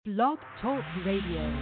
Blog Talk Radio.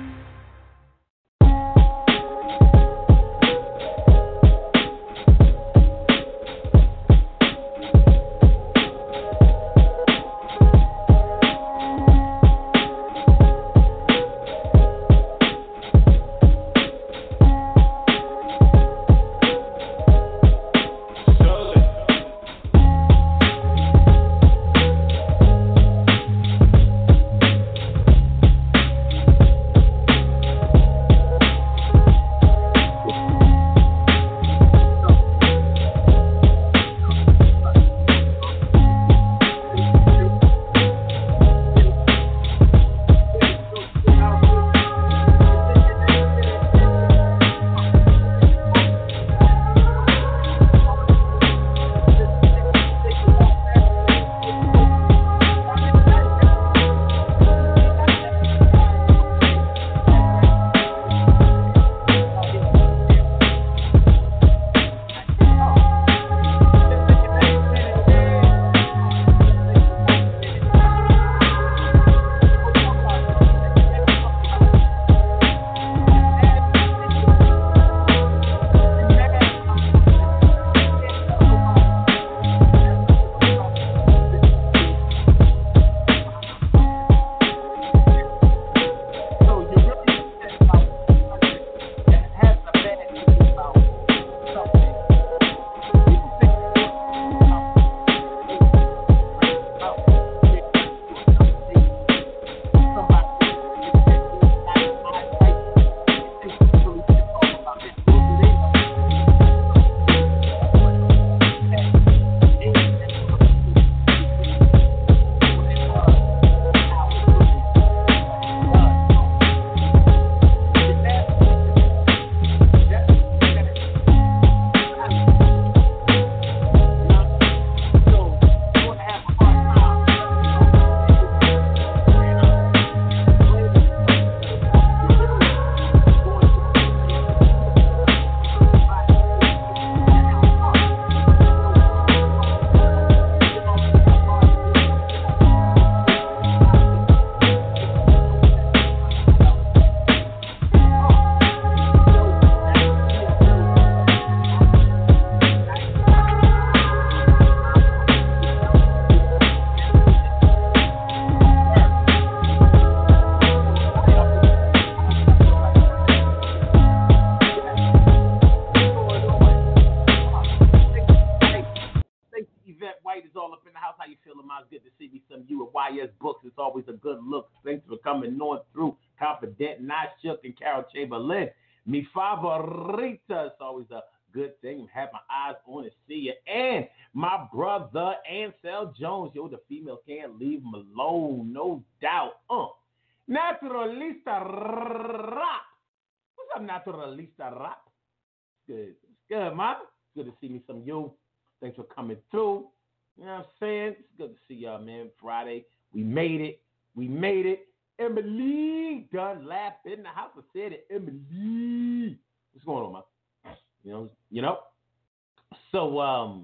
Chamberlain, mi favorita. It's always a good thing. Have my eyes on to see you. And my brother, Ansel Jones. Yo, the female can't leave him alone, no doubt. Naturalista Rap. What's up, Naturalista Rap? Good. It's good, man. It's good to see me some you. Thanks for coming through. You know what I'm saying? It's good to see y'all, man. Friday. We made it. We made it. Emily Dunlap in the house. I said it. Emily. What's going on, man? You know. So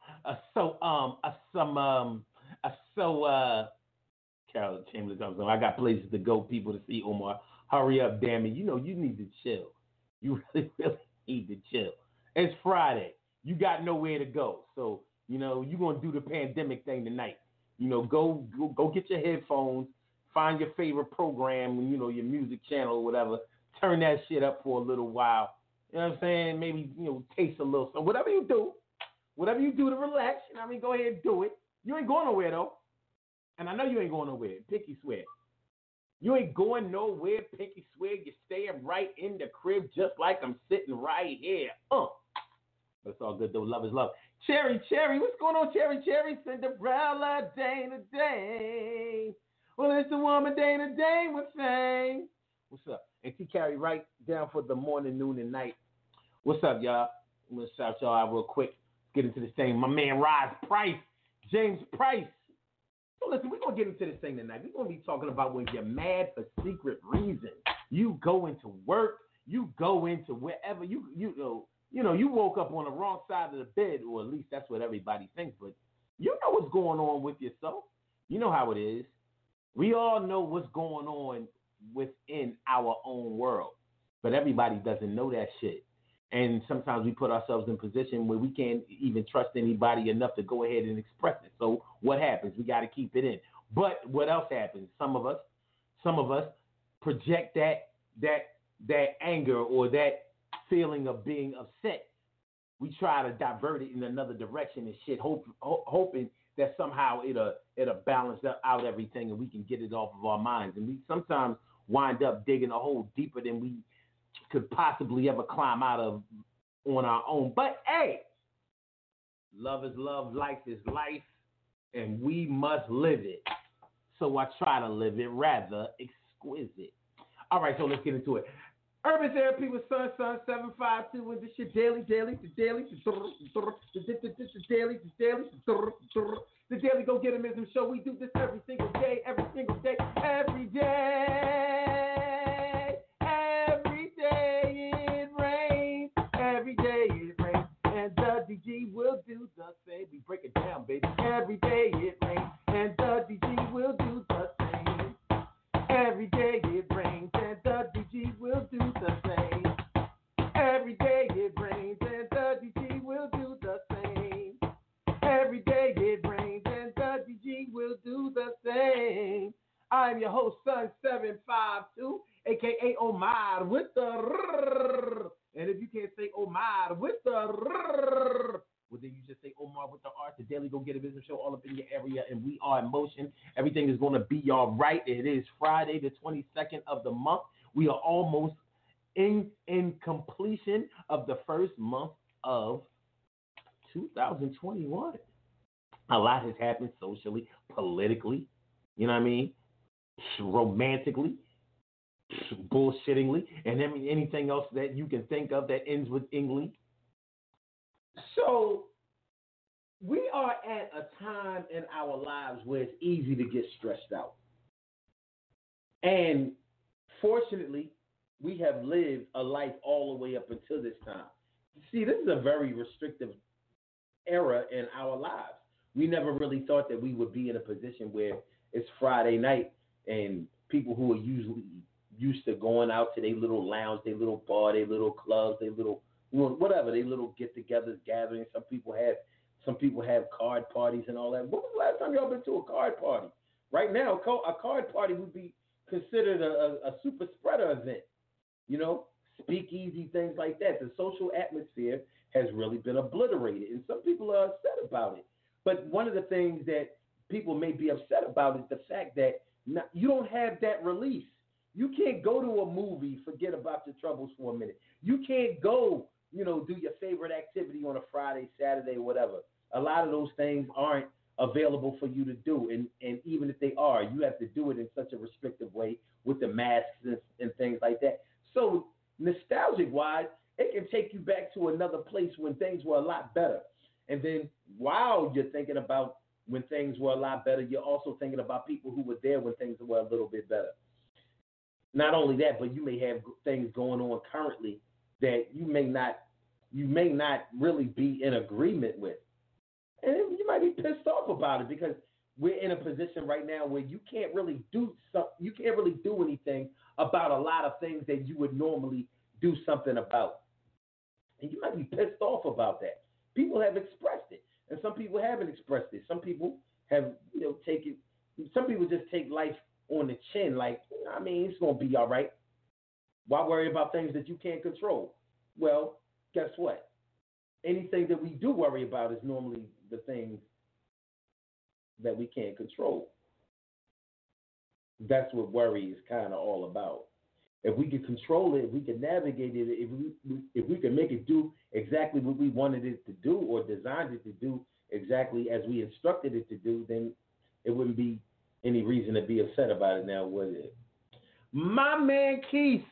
Carol Chamberlain comes on. I got places to go, people to see. Omar, hurry up, damn it. You know you need to chill. You really, really need to chill. It's Friday. You got nowhere to go. So, you're gonna do the pandemic thing tonight. Go get your headphones. Find your favorite program, your music channel or whatever. Turn that shit up for a little while. You know what I'm saying? Maybe, taste a little. So whatever you do to relax, go ahead and do it. You ain't going nowhere, though. And I know you ain't going nowhere. Pinky swear. You ain't going nowhere, pinky swear. You're staying right in the crib just like I'm sitting right here. But it's all good, though. Love is love. Cherry, what's going on, Cherry? Cinderella, Dana, Dane. Well, it's the woman Dana Dane with fame. What's up? And T Carry right down for the morning, noon, and night. What's up, y'all? I'm going to shout y'all out real quick. Get into this thing. My man, James Price. So listen, we're going to get into this thing tonight. We're going to be talking about when you're mad for secret reasons. You go into work. You go into wherever. You woke up on the wrong side of the bed, or at least that's what everybody thinks. But you know what's going on with yourself. You know how it is. We all know what's going on within our own world, but everybody doesn't know that shit. And sometimes we put ourselves in a position where we can't even trust anybody enough to go ahead and express it. So what happens? We got to keep it in. But what else happens? Some of us project that anger or that feeling of being upset. We try to divert it in another direction and shit, hoping that somehow it'll balance out everything and we can get it off of our minds. And we sometimes wind up digging a hole deeper than we could possibly ever climb out of on our own. But hey, love is love, life is life, and we must live it. So I try to live it rather exquisite. All right, so let's get into it. Urban Therapy with Sun 752 and this shit daily, the daily go get 'emism show. We do this every single day, every day it rains, and the DG will do the same. We break it down, baby. Every day it rains, and the DG will do the same. Every day it rains, and the DG will do the same. Every day it rains, and the DG will do the same. Every day it rains, and the DG will do the same. I'm your host, Sun 752, a.k.a. Omar with the rrrr. And if you can't say Omar with the rrrr, well, then you just say Omar with the R. The Daily Go Get a Business Show all up in your area, and we are in motion. Everything is going to be all right. It is Friday, the 22nd of the month. We are almost in completion of the first month of 2021. A lot has happened socially, politically, you know what I mean, romantically, bullshittingly, and anything else that you can think of that ends with ingly. So we are at a time in our lives where it's easy to get stressed out. And fortunately, we have lived a life all the way up until this time. See, this is a very restrictive era in our lives. We never really thought that we would be in a position where it's Friday night and people who are usually used to going out to their little lounge, their little bar, their little clubs, their little whatever, their little get-togethers, gatherings. Some people have card parties and all that. When was the last time y'all been to a card party? Right now, a card party would be considered a super spreader event. You know, speakeasy, things like that. The social atmosphere has really been obliterated, and some people are upset about it. But one of the things that people may be upset about is the fact that you don't have that release. You can't go to a movie, forget about your troubles for a minute. You can't go, do your favorite activity on a Friday, Saturday, whatever. A lot of those things aren't available for you to do. And even if they are, you have to do it in such a restrictive way with the masks and things like that. So nostalgic-wise, it can take you back to another place when things were a lot better. And then while you're thinking about when things were a lot better, you're also thinking about people who were there when things were a little bit better. Not only that, but you may have things going on currently that you may not really be in agreement with. And you might be pissed off about it because we're in a position right now where you can't really do anything about a lot of things that you would normally do something about. And you might be pissed off about that. People have expressed it, and some people haven't expressed it. Some people have, some people just take life on the chin, like, it's going to be all right. Why worry about things that you can't control? Well, guess what? Anything that we do worry about is normally the things that we can't control. That's what worry is kind of all about. If we can control it, if we can navigate it, if we can make it do exactly what we wanted it to do or designed it to do exactly as we instructed it to do, then it wouldn't be any reason to be upset about it now, would it? My man Keith.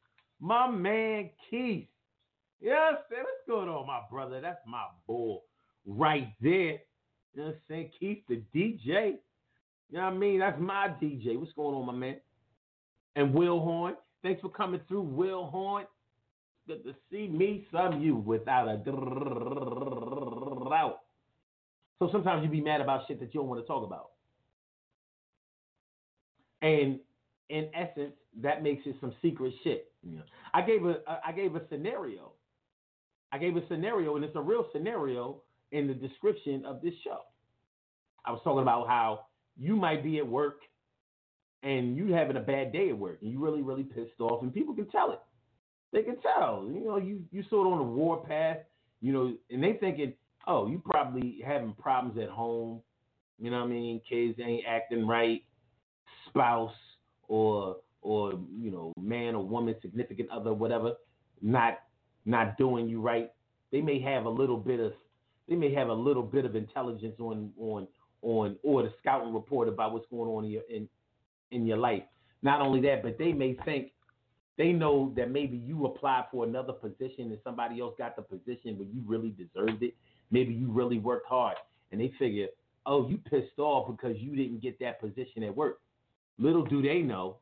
Yes, man, what's going on, my brother? That's my bull right there. You know what I'm saying? Keith the DJ. You know what I mean? That's my DJ. What's going on, my man? And Will Horn. Thanks for coming through, Will Horn. Good to see me, some you, without a doubt. So sometimes you be mad about shit that you don't want to talk about. And in essence, that makes it some secret shit. Yeah. I gave a scenario. I gave a scenario, and it's a real scenario in the description of this show. I was talking about how you might be at work and you having a bad day at work, and you really, really pissed off, and people can tell it. They can tell. You know, you sort of on a war path, you know, and they thinking, oh, you probably having problems at home. You know what I mean? Kids ain't acting right, spouse or you know, man or woman, significant other, whatever, not doing you right. They may have a little bit of intelligence on or the scouting report about what's going on in your life. Not only that, but they may think they know that maybe you applied for another position and somebody else got the position when you really deserved it. Maybe you really worked hard, and they figure, oh, you pissed off because you didn't get that position at work. Little do they know,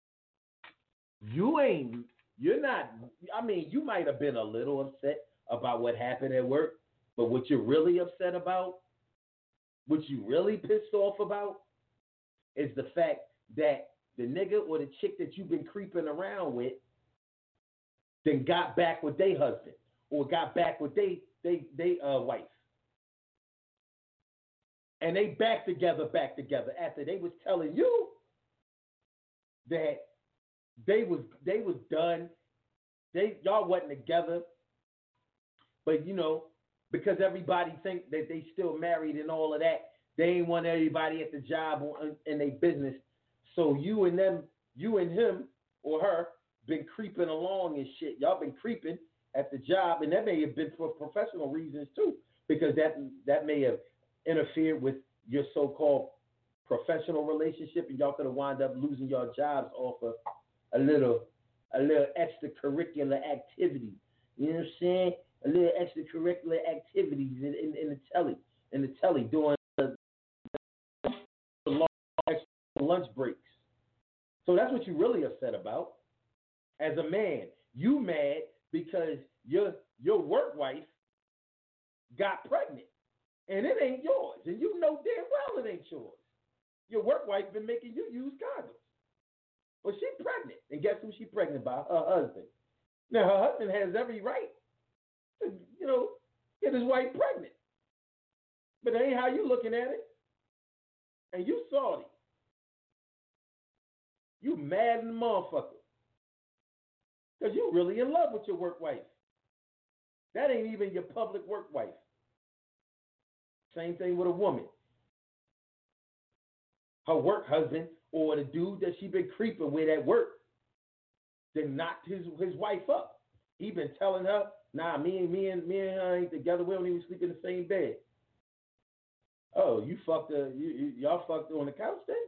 you're not, I mean, you might have been a little upset about what happened at work, but what you're really upset about, what you really pissed off about, is the fact that the nigga or the chick that you've been creeping around with then got back with their husband or got back with they wife. And they back together after they was telling you that they was done. Y'all wasn't together. But you know, because everybody think that they still married and all of that, they ain't want everybody at the job or in their business. So you and him or her been creeping along and shit. Y'all been creeping at the job, and that may have been for professional reasons too, because that may have interfered with your so-called professional relationship, and y'all could have wound up losing your jobs off of a little extracurricular activity. You know what I'm saying? A little extracurricular activities in the telly during the long lunch breaks. So that's what you're really upset about. As a man, you mad because your work wife got pregnant and it ain't yours, and you know damn well it ain't yours. Your work wife been making you use condoms. Well, she pregnant, and guess who she pregnant by? Her husband. Now her husband has every right to, you know, get his wife pregnant, but that ain't how you looking at it. And you salty. You mad in the motherfucker. Because you really in love with your work wife. That ain't even your public work wife. Same thing with a woman. Her work husband or the dude that she been creeping with at work then knocked his wife up. He been telling her, nah, me and her ain't together. We don't even sleep in the same bed. Oh, you fucked her. Y'all fucked her on the couch then?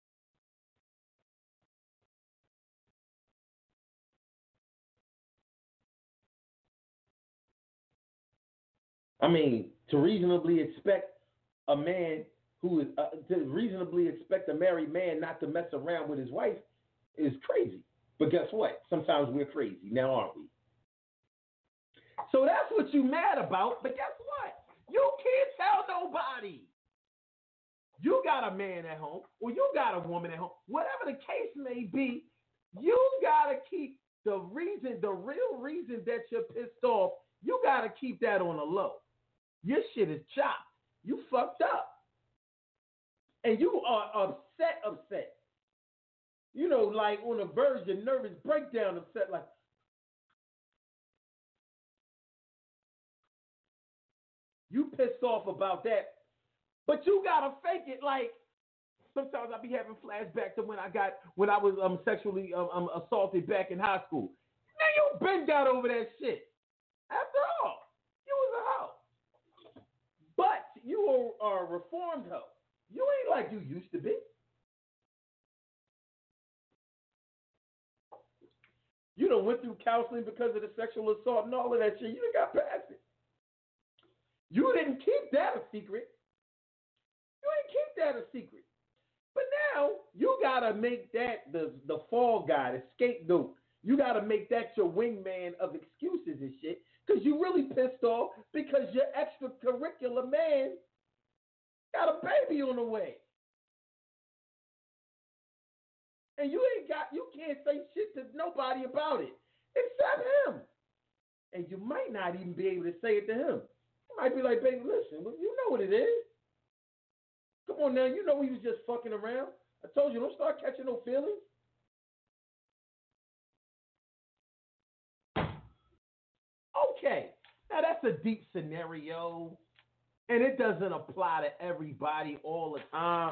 I mean, to reasonably expect a man who is to reasonably expect a married man not to mess around with his wife is crazy. But guess what? Sometimes we're crazy now, aren't we? So that's what you mad about. But guess what? You can't tell nobody. You got a man at home, or you got a woman at home. Whatever the case may be, you gotta keep the real reason that you're pissed off. You gotta keep that on the low. Your shit is chopped. You fucked up. And you are upset. You know, like on the verge of nervous breakdown upset, like, you pissed off about that. But you gotta fake it. Like, sometimes I be having flashbacks to when I was sexually assaulted back in high school. Man, you been got over that shit. After all, you was a hoe. But you are a reformed hoe. You ain't like you used to be. You done went through counseling because of the sexual assault and all of that shit. You done got past it. You didn't keep that a secret. You didn't keep that a secret. But now you gotta make that the fall guy, the scapegoat. You gotta make that your wingman of excuses and shit. Because you really pissed off because your extracurricular man got a baby on the way. And you can't say shit to nobody about it except him. And you might not even be able to say it to him. You might be like, baby, listen, you know what it is. Come on now, you know he was just fucking around. I told you, don't start catching no feelings. Okay, now that's a deep scenario, and it doesn't apply to everybody all the time.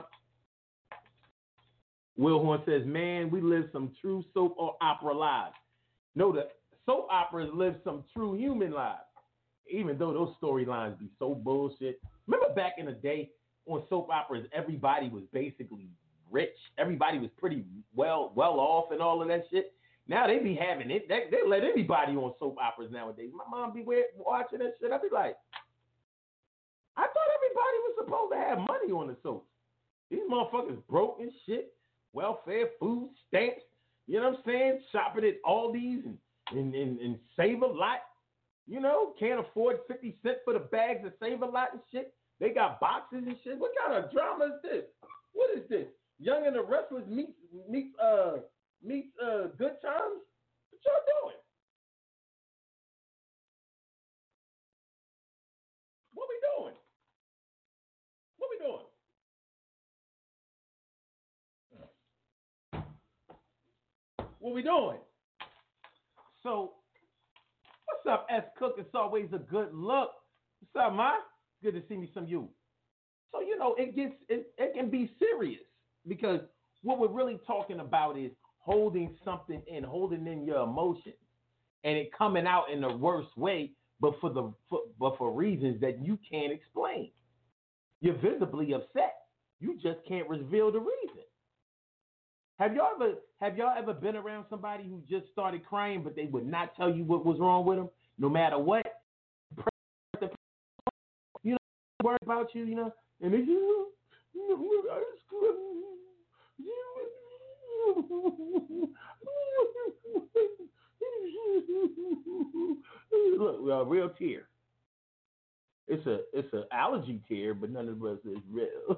Will Horn says, man, we live some true soap or opera lives. No, the soap operas live some true human lives, even though those storylines be so bullshit. Remember back in the day on soap operas, everybody was basically rich. Everybody was pretty well off and all of that shit. Now they be having it. They let anybody on soap operas nowadays. My mom be watching that shit. I be like, I thought everybody was supposed to have money on the soaps. These motherfuckers broke and shit. Welfare, food, stamps. You know what I'm saying? Shopping at Aldi's and save a lot. You know, can't afford 50 cents for the bags of Save a Lot and shit. They got boxes and shit. What kind of drama is this? What is this? Young and the Restless meets Good Times? What y'all doing? What we doing? What we doing? What we doing? So, what's up, S. Cook? It's always a good look. What's up, Ma? Good to see me some you. So, you know, it can be serious because what we're really talking about is holding something in, holding in your emotions, and it coming out in the worst way, but for reasons that you can't explain. You're visibly upset. You just can't reveal the reason. Have y'all ever been around somebody who just started crying, but they would not tell you what was wrong with them, no matter what? You know, worry about you, you know, and they look, real tear. It's a allergy tear, but none of us is real.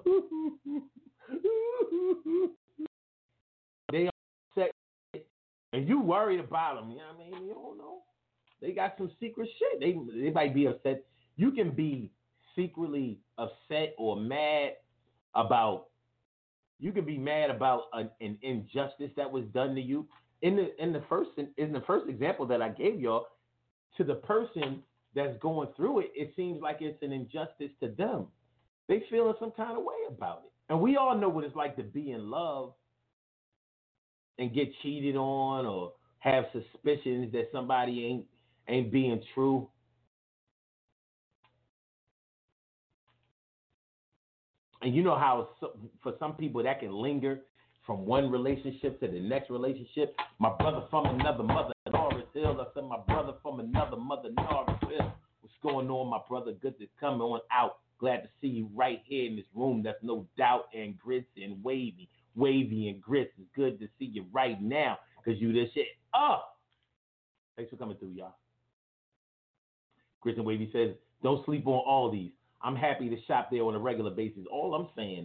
They are upset, and you worried about them. You know what I mean? You don't know. They got some secret shit. They might be upset. You can be secretly upset or mad about. You can be mad about an injustice that was done to you. In the first example that I gave y'all, to the person that's going through it, it seems like it's an injustice to them. They feeling some kind of way about it, and we all know what it's like to be in love and get cheated on or have suspicions that somebody ain't being true. And you know how for some people that can linger from one relationship to the next relationship. My brother from another mother, Norris Hill. I said my brother from another mother, Norris Hill. What's going on, my brother? Good to come on out. Glad to see you right here in this room. That's no doubt. And Grits and Wavy. Wavy and Grits. It's good to see you right now because you this shit up. Thanks for coming through, y'all. Grits and Wavy says, don't sleep on Aldi's. I'm happy to shop there on a regular basis. All I'm saying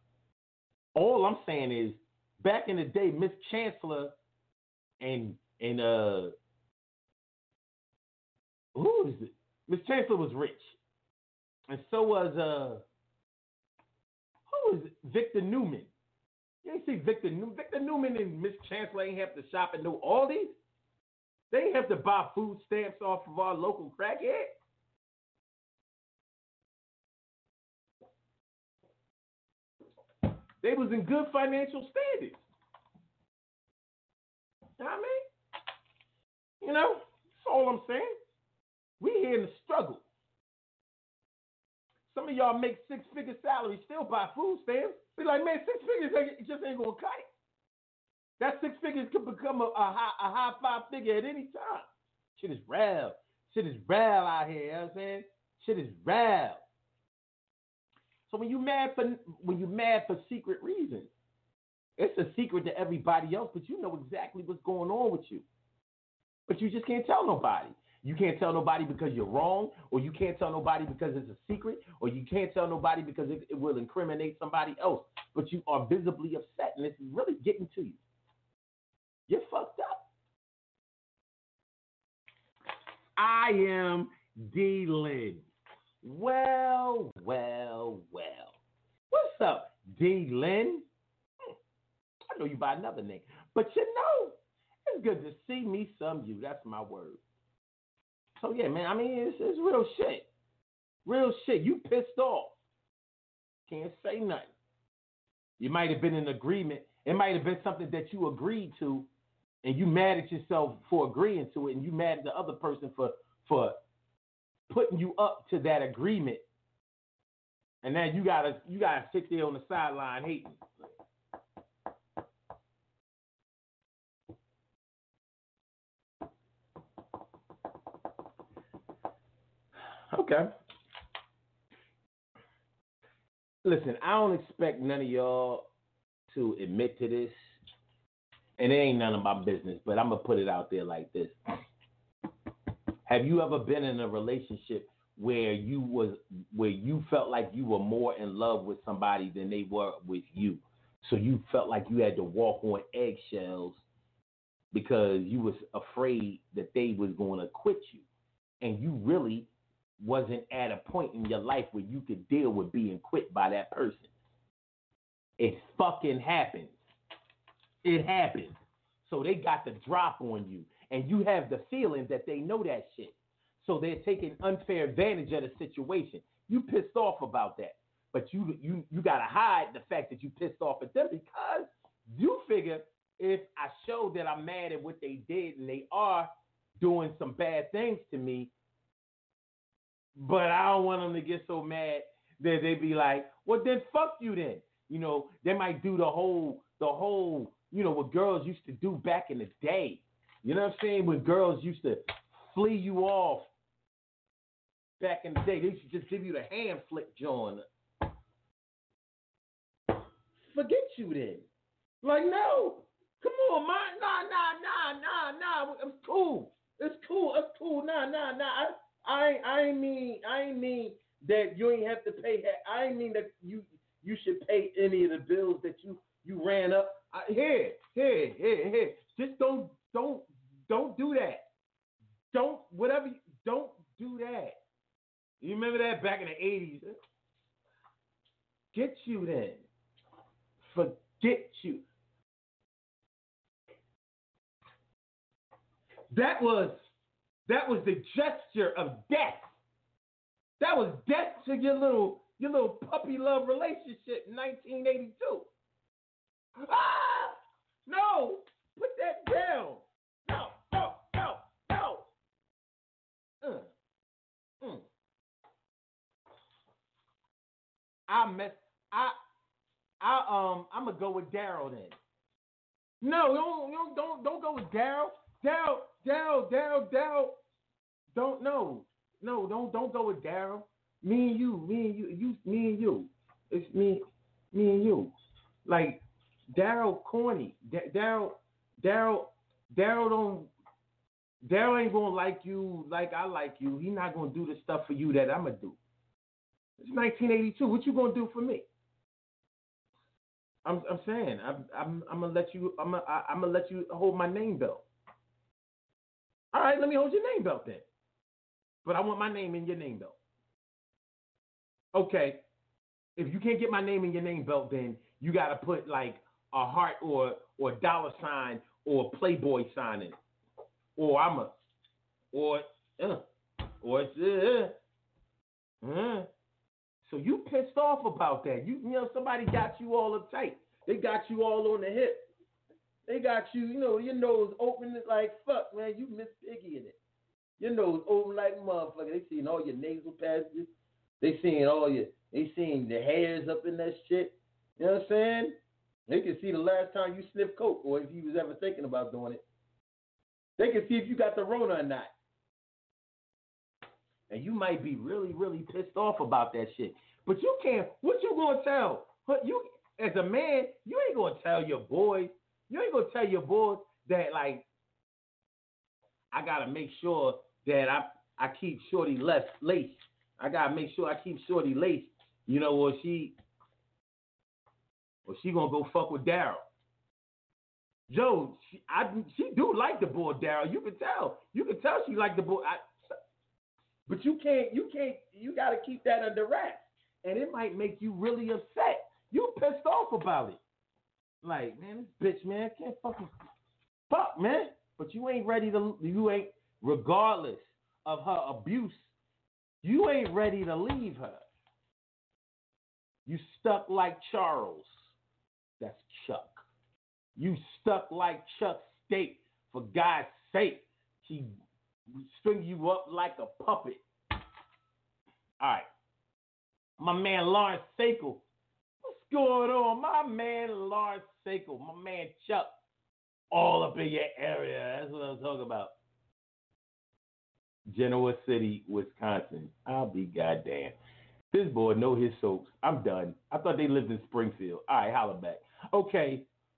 is, back in the day, Miss Chancellor and who is it? Miss Chancellor was rich, and so was who is it? Victor Newman. You ain't see Victor Newman. Victor Newman and Miss Chancellor ain't have to shop at no Aldi's. They ain't have to buy food stamps off of our local crackhead. They was in good financial standing. You know what I mean? You know, that's all I'm saying. We here in the struggle. Some of y'all make six-figure salaries, still buy food stamps. Be like, man, 6 figures just ain't gonna cut it. That 6 figures could become a high 5 figure at any time. Shit is real. Shit is real out here. You know what I'm saying? Shit is real. So when you mad for secret reasons, it's a secret to everybody else, but you know exactly what's going on with you. But you just can't tell nobody. You can't tell nobody because you're wrong, or you can't tell nobody because it's a secret, or you can't tell nobody because it will incriminate somebody else. But you are visibly upset, and it's really getting to you. I am D. Lynn. Well, well, well. What's up, D. Lynn? I know you by another name. But you know, it's good to see me some you. That's my word. So yeah, man, I mean, it's real shit. Real shit. You pissed off. Can't say nothing. You might have been in agreement. It might have been something that you agreed to, and you mad at yourself for agreeing to it, and you mad at the other person for putting you up to that agreement. And now you gotta sit there on the sideline hating. Okay. Listen, I don't expect none of y'all to admit to this, and it ain't none of my business, but I'm gonna put it out there like this. Have you ever been in a relationship where you felt like you were more in love with somebody than they were with you? So you felt like you had to walk on eggshells because you was afraid that they was going to quit you, and you really wasn't at a point in your life where you could deal with being quit by that person. It fucking happens. It happens. So they got the drop on you, and you have the feeling that they know that shit. So they're taking unfair advantage of the situation. You pissed off about that, but you gotta hide the fact that you pissed off at them because you figure if I show that I'm mad at what they did and they are doing some bad things to me, but I don't want them to get so mad that they be like, well, then fuck you then. You know, they might do the whole, you know, what girls used to do back in the day. You know what I'm saying? When girls used to flee you off back in the day, they used to just give you the hand flick, John. Forget you then. Like, no. Come on, man. Nah. It's cool. It's cool. Nah. I ain't mean that you ain't have to pay. I ain't mean that you should pay any of the bills that you ran up. Here. Just don't do that. Don't do that. You remember that back in the 80s? Get you then. Forget you. That was the gesture of death. That was death to your little puppy love relationship in 1982. Ah! No! Put that down. No. I'm gonna go with Daryl then. No, don't go with Daryl. Daryl. Don't go with Daryl. Me and you. It's me and you. Like Daryl corny. Daryl ain't gonna like you like I like you. He not gonna do the stuff for you that I'm gonna do. It's 1982. What you gonna do for me? I'm saying I'm gonna let you. I'm gonna let you hold my name belt. All right, let me hold your name belt then. But I want my name in your name belt. Okay. If you can't get my name in your name belt, then you gotta put like a heart or dollar sign or Playboy sign in it. So you pissed off about that. You know, somebody got you all uptight. They got you all on the hip. They got you, you know, your nose open like fuck, man. You Miss Piggy in it. Your nose open like motherfucker. They seeing all your nasal passages. They seeing the hairs up in that shit. You know what I'm saying? They can see the last time you sniffed coke or if you was ever thinking about doing it. They can see if you got the Rona or not. And you might be really, really pissed off about that shit. But you can't, what you gonna tell? You, as a man, you ain't gonna tell your boys. You ain't gonna tell your boys that, like, I gotta make sure that I keep Shorty laced. I gotta make sure I keep Shorty laced, you know, or she gonna go fuck with Daryl. Joe, she do like the boy Daryl. You can tell she like the boy. But you gotta keep that under wraps. And it might make you really upset. You pissed off about it. Like, man, this bitch, man, can't fucking fuck, man. But regardless of her abuse, you ain't ready to leave her. You stuck like Charles. That's Chuck. You stuck like Chuck State. For God's sake, she string you up like a puppet. All right. My man Lawrence Sakel. What's going on? My man Lawrence Sakel. My man Chuck. All up in your area. That's what I'm talking about. Genoa City, Wisconsin. I'll be goddamn. This boy know his soaps. I'm done. I thought they lived in Springfield. All right, holla back. Okay.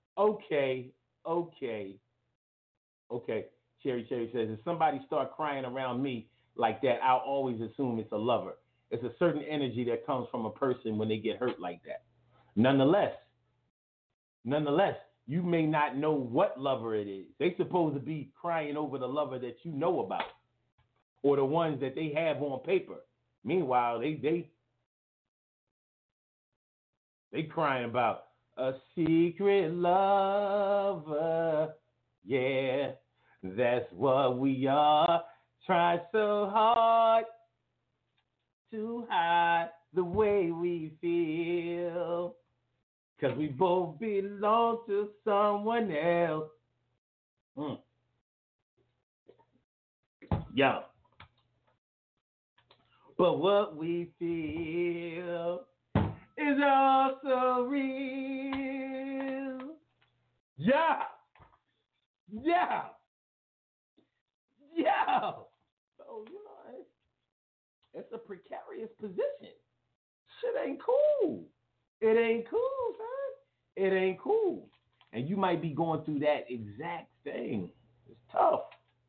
Cherry says, if somebody start crying around me like that, I'll always assume it's a lover. It's a certain energy that comes from a person when they get hurt like that. Nonetheless, you may not know what lover it is. They supposed to be crying over the lover that you know about, or the ones that they have on paper. Meanwhile, they crying about a secret lover. Yeah, that's what we are. Try so hard to hide the way we feel, 'cause we both belong to someone else. Yeah. But what we feel is also real. Yeah. So, it's a precarious position. Shit ain't cool. It ain't cool, son. It ain't cool. And you might be going through that exact thing. It's tough.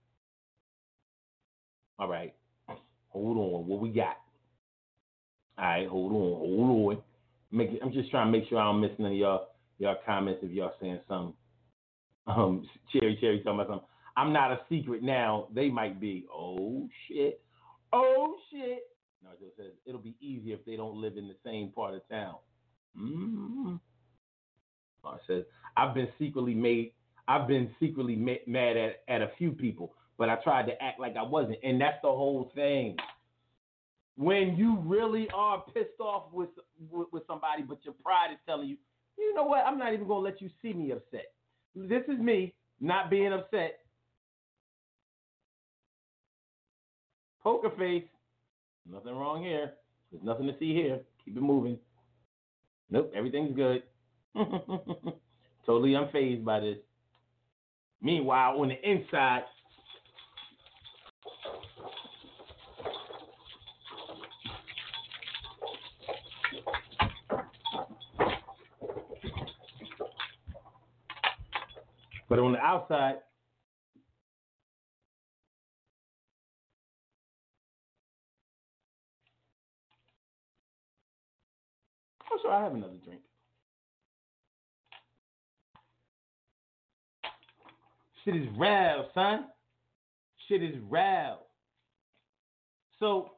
All right. Hold on. What we got? All right, hold on. I'm just trying to make sure I don't miss none of y'all comments if y'all saying something. Cherry talking about something. I'm not a secret now. They might be. Oh shit. No, it just says it'll be easier if they don't live in the same part of town. It says I've been secretly mad at a few people, but I tried to act like I wasn't, and that's the whole thing. When you really are pissed off with somebody, but your pride is telling you, you know what? I'm not even gonna let you see me upset. This is me not being upset. Poker face. Nothing wrong here. There's nothing to see here. Keep it moving. Nope, everything's good. Totally unfazed by this. Meanwhile, on the inside, but on the outside, I'm sure I have another drink. Shit is real, son. Shit is real. So,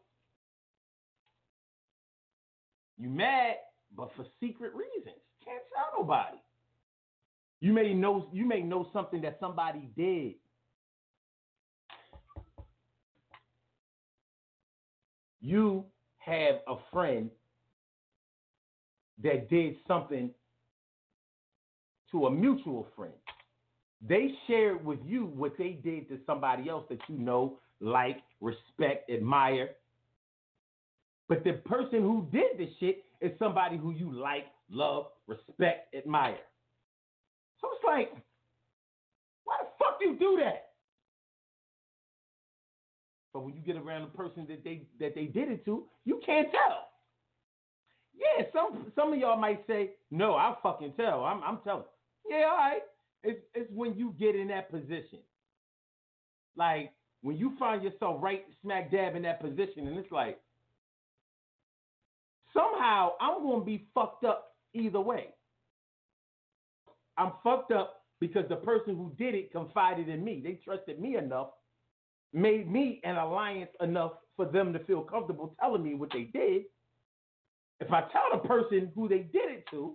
you mad, but for secret reasons. Can't tell nobody. You may know something that somebody did. You have a friend that did something to a mutual friend. They shared with you what they did to somebody else that you know, like, respect, admire. But the person who did the shit is somebody who you like, love, respect, admire. So it's like, why the fuck you do that? But when you get around the person that they did it to, you can't tell. Yeah, some of y'all might say, no, I'll fucking tell. I'm telling. Yeah, all right. It's when you get in that position. Like, when you find yourself right smack dab in that position, and it's like, somehow I'm going to be fucked up either way. I'm fucked up because the person who did it confided in me. They trusted me enough made me an alliance enough for them to feel comfortable telling me what they did. If I tell the person who they did it to,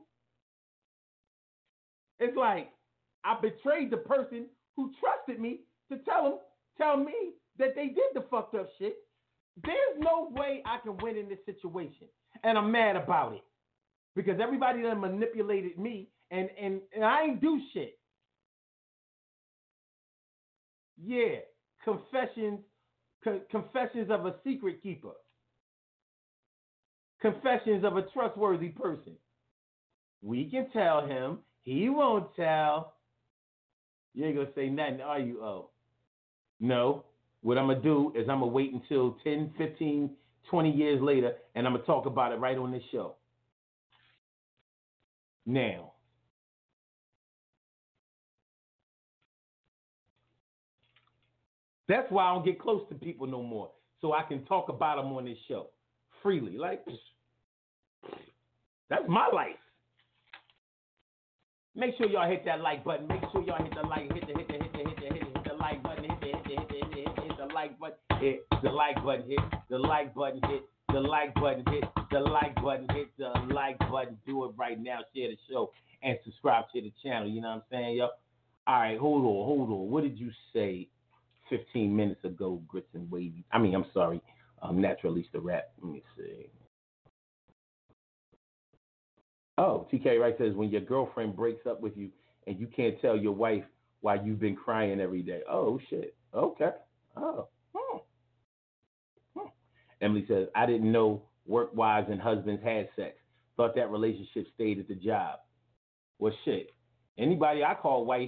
it's like I betrayed the person who trusted me to tell me that they did the fucked up shit. There's no way I can win in this situation. And I'm mad about it. Because everybody done manipulated me and I ain't do shit. Yeah, confessions of a secret keeper. Confessions of a trustworthy person. We can tell him. He won't tell. You ain't going to say nothing, are you? Oh. No. What I'm going to do is I'm going to wait until 10, 15, 20 years later, and I'm going to talk about it right on this show. Now, that's why I don't get close to people no more, so I can talk about them on this show freely. Like, that's my life. Make sure y'all hit that like button. Make sure y'all hit the like, hit the like button, hit the like button, hit the like button, hit the like button, hit the like button, hit the like button, hit the like button, hit the like button. Do it right now. Share the show and subscribe to the channel. You know what I'm saying, yo? All right, hold on. What did you say 15 minutes ago, Grits and Wavy? I'm sorry, Naturalista Rap. Let me see. Oh, TK Wright says, when your girlfriend breaks up with you and you can't tell your wife why you've been crying every day. Oh, shit. Okay. Oh. Emily says, I didn't know work wives and husbands had sex. Thought that relationship stayed at the job. Well, shit. Anybody I call wife,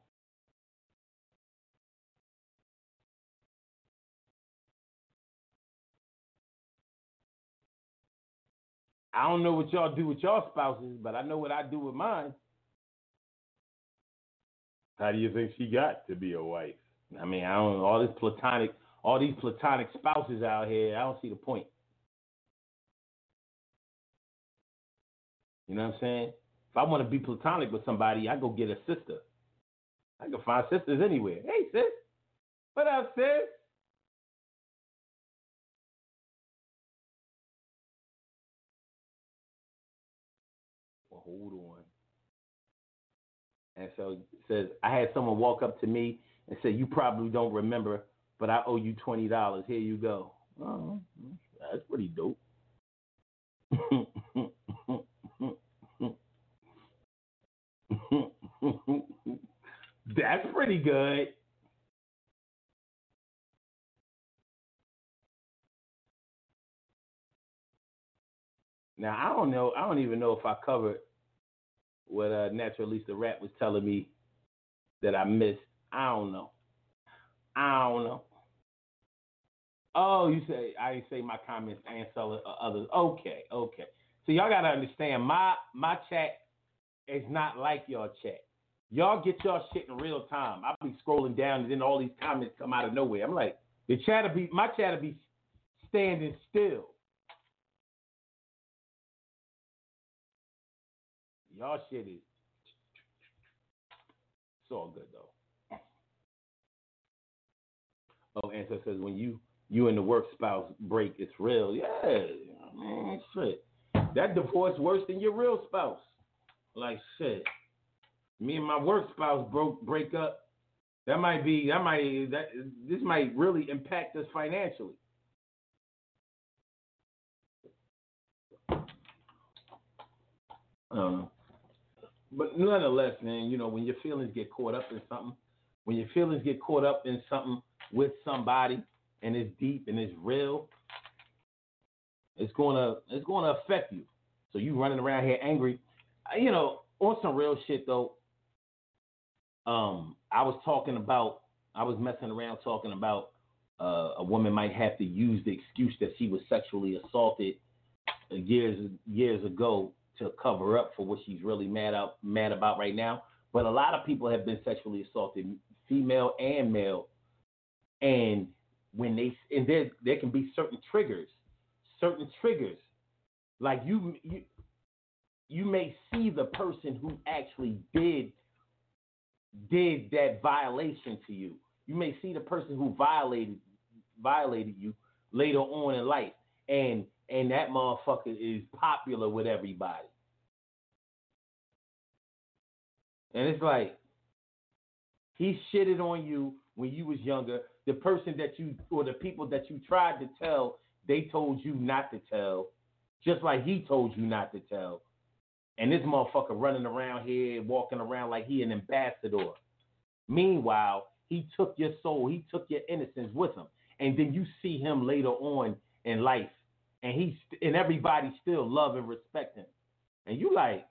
I don't know what y'all do with y'all spouses, but I know what I do with mine. How do you think she got to be a wife? I don't all these platonic spouses out here, I don't see the point. You know what I'm saying? If I want to be platonic with somebody, I go get a sister. I can find sisters anywhere. Hey, sis. What up, sis? Well, hold on. And so it says, I had someone walk up to me and say, you probably don't remember, but I owe you $20. Here you go. Oh, that's pretty dope. That's pretty good. Now, I don't know. I don't even know if I covered what Naturalista Rap was telling me that I missed. I don't know. Oh, you say I didn't say my comments and others. Okay. So y'all gotta understand, my chat is not like y'all chat. Y'all get y'all shit in real time. I'll be scrolling down and then all these comments come out of nowhere. I'm like, my chat'll be standing still. Y'all shit is, it's all good though. Oh, Answer says when you and the work spouse break, it's real. Yeah, man, shit. That divorce worse than your real spouse. Like shit. Me and my work spouse break up. This might really impact us financially. But nonetheless, man, when your feelings get caught up in something, with somebody and it's deep and it's real, it's gonna affect you. So you running around here angry. On some real shit though. I was messing around talking about a woman might have to use the excuse that she was sexually assaulted years ago to cover up for what she's really mad about right now. But a lot of people have been sexually assaulted, female and male, and there can be certain triggers, like you may see the person who actually did that violation to you. You may see the person who violated you later on in life, and that motherfucker is popular with everybody. And it's like, he shitted on you when you was younger. The person that you, or the people that you tried to tell, they told you not to tell, just like he told you not to tell. And this motherfucker running around here, walking around like he an ambassador. Meanwhile, he took your soul, he took your innocence with him. And then you see him later on in life, and everybody still love and respect him. And you like,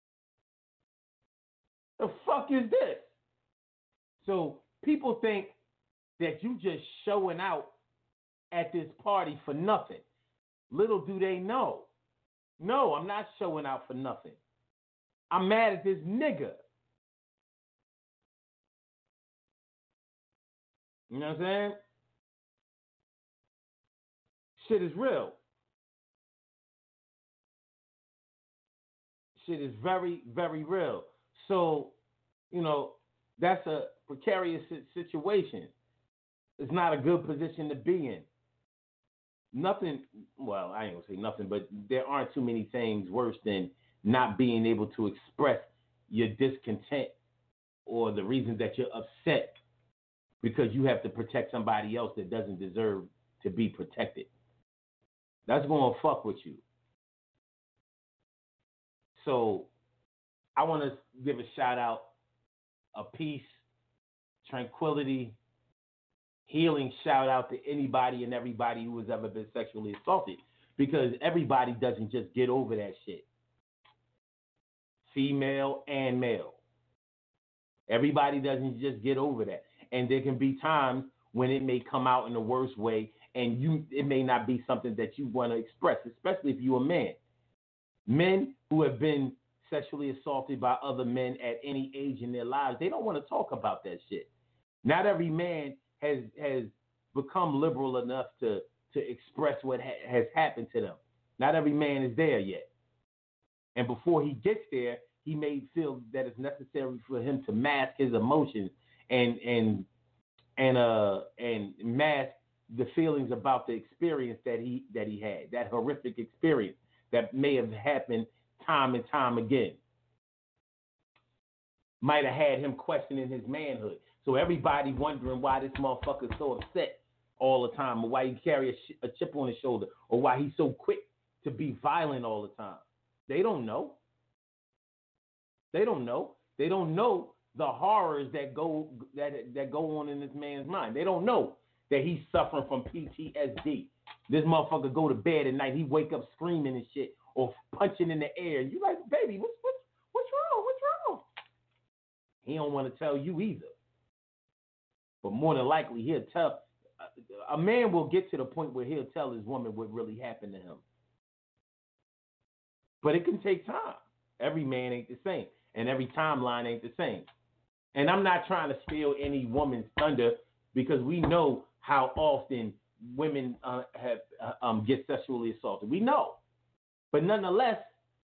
the fuck is this? So people think that you just showing out at this party for nothing. Little do they know. No, I'm not showing out for nothing. I'm mad at this nigga. You know what I'm saying? Shit is real. Shit is very, very real. So, that's a precarious situation. It's not a good position to be in. Nothing, well, I ain't gonna say nothing, but there aren't too many things worse than not being able to express your discontent or the reason that you're upset because you have to protect somebody else that doesn't deserve to be protected. That's going to fuck with you. So I want to give a shout out of peace, tranquility, healing shout out to anybody and everybody who has ever been sexually assaulted, because everybody doesn't just get over that shit. Female and male. Everybody doesn't just get over that. And there can be times when it may come out in the worst way, and it may not be something that you want to express, especially if you're a man. Men who have been sexually assaulted by other men at any age in their lives, they don't want to talk about that shit. Not every man has become liberal enough to express what has happened to them. Not every man is there yet. And before he gets there, he may feel that it's necessary for him to mask his emotions and mask the feelings about the experience that he had, that horrific experience that may have happened time and time again. Might have had him questioning his manhood. So everybody wondering why this motherfucker's so upset all the time, or why he carry a chip on his shoulder, or why he's so quick to be violent all the time. They don't know. They don't know. They don't know the horrors that go on in this man's mind. They don't know that he's suffering from PTSD. This motherfucker go to bed at night, he wake up screaming and shit, or punching in the air. You like, baby, what's wrong? What's wrong? He don't want to tell you either. But more than likely, he'll tell. A man will get to the point where he'll tell his woman what really happened to him. But it can take time. Every man ain't the same, and every timeline ain't the same. And I'm not trying to steal any woman's thunder, because we know how often women get sexually assaulted. We know. But nonetheless,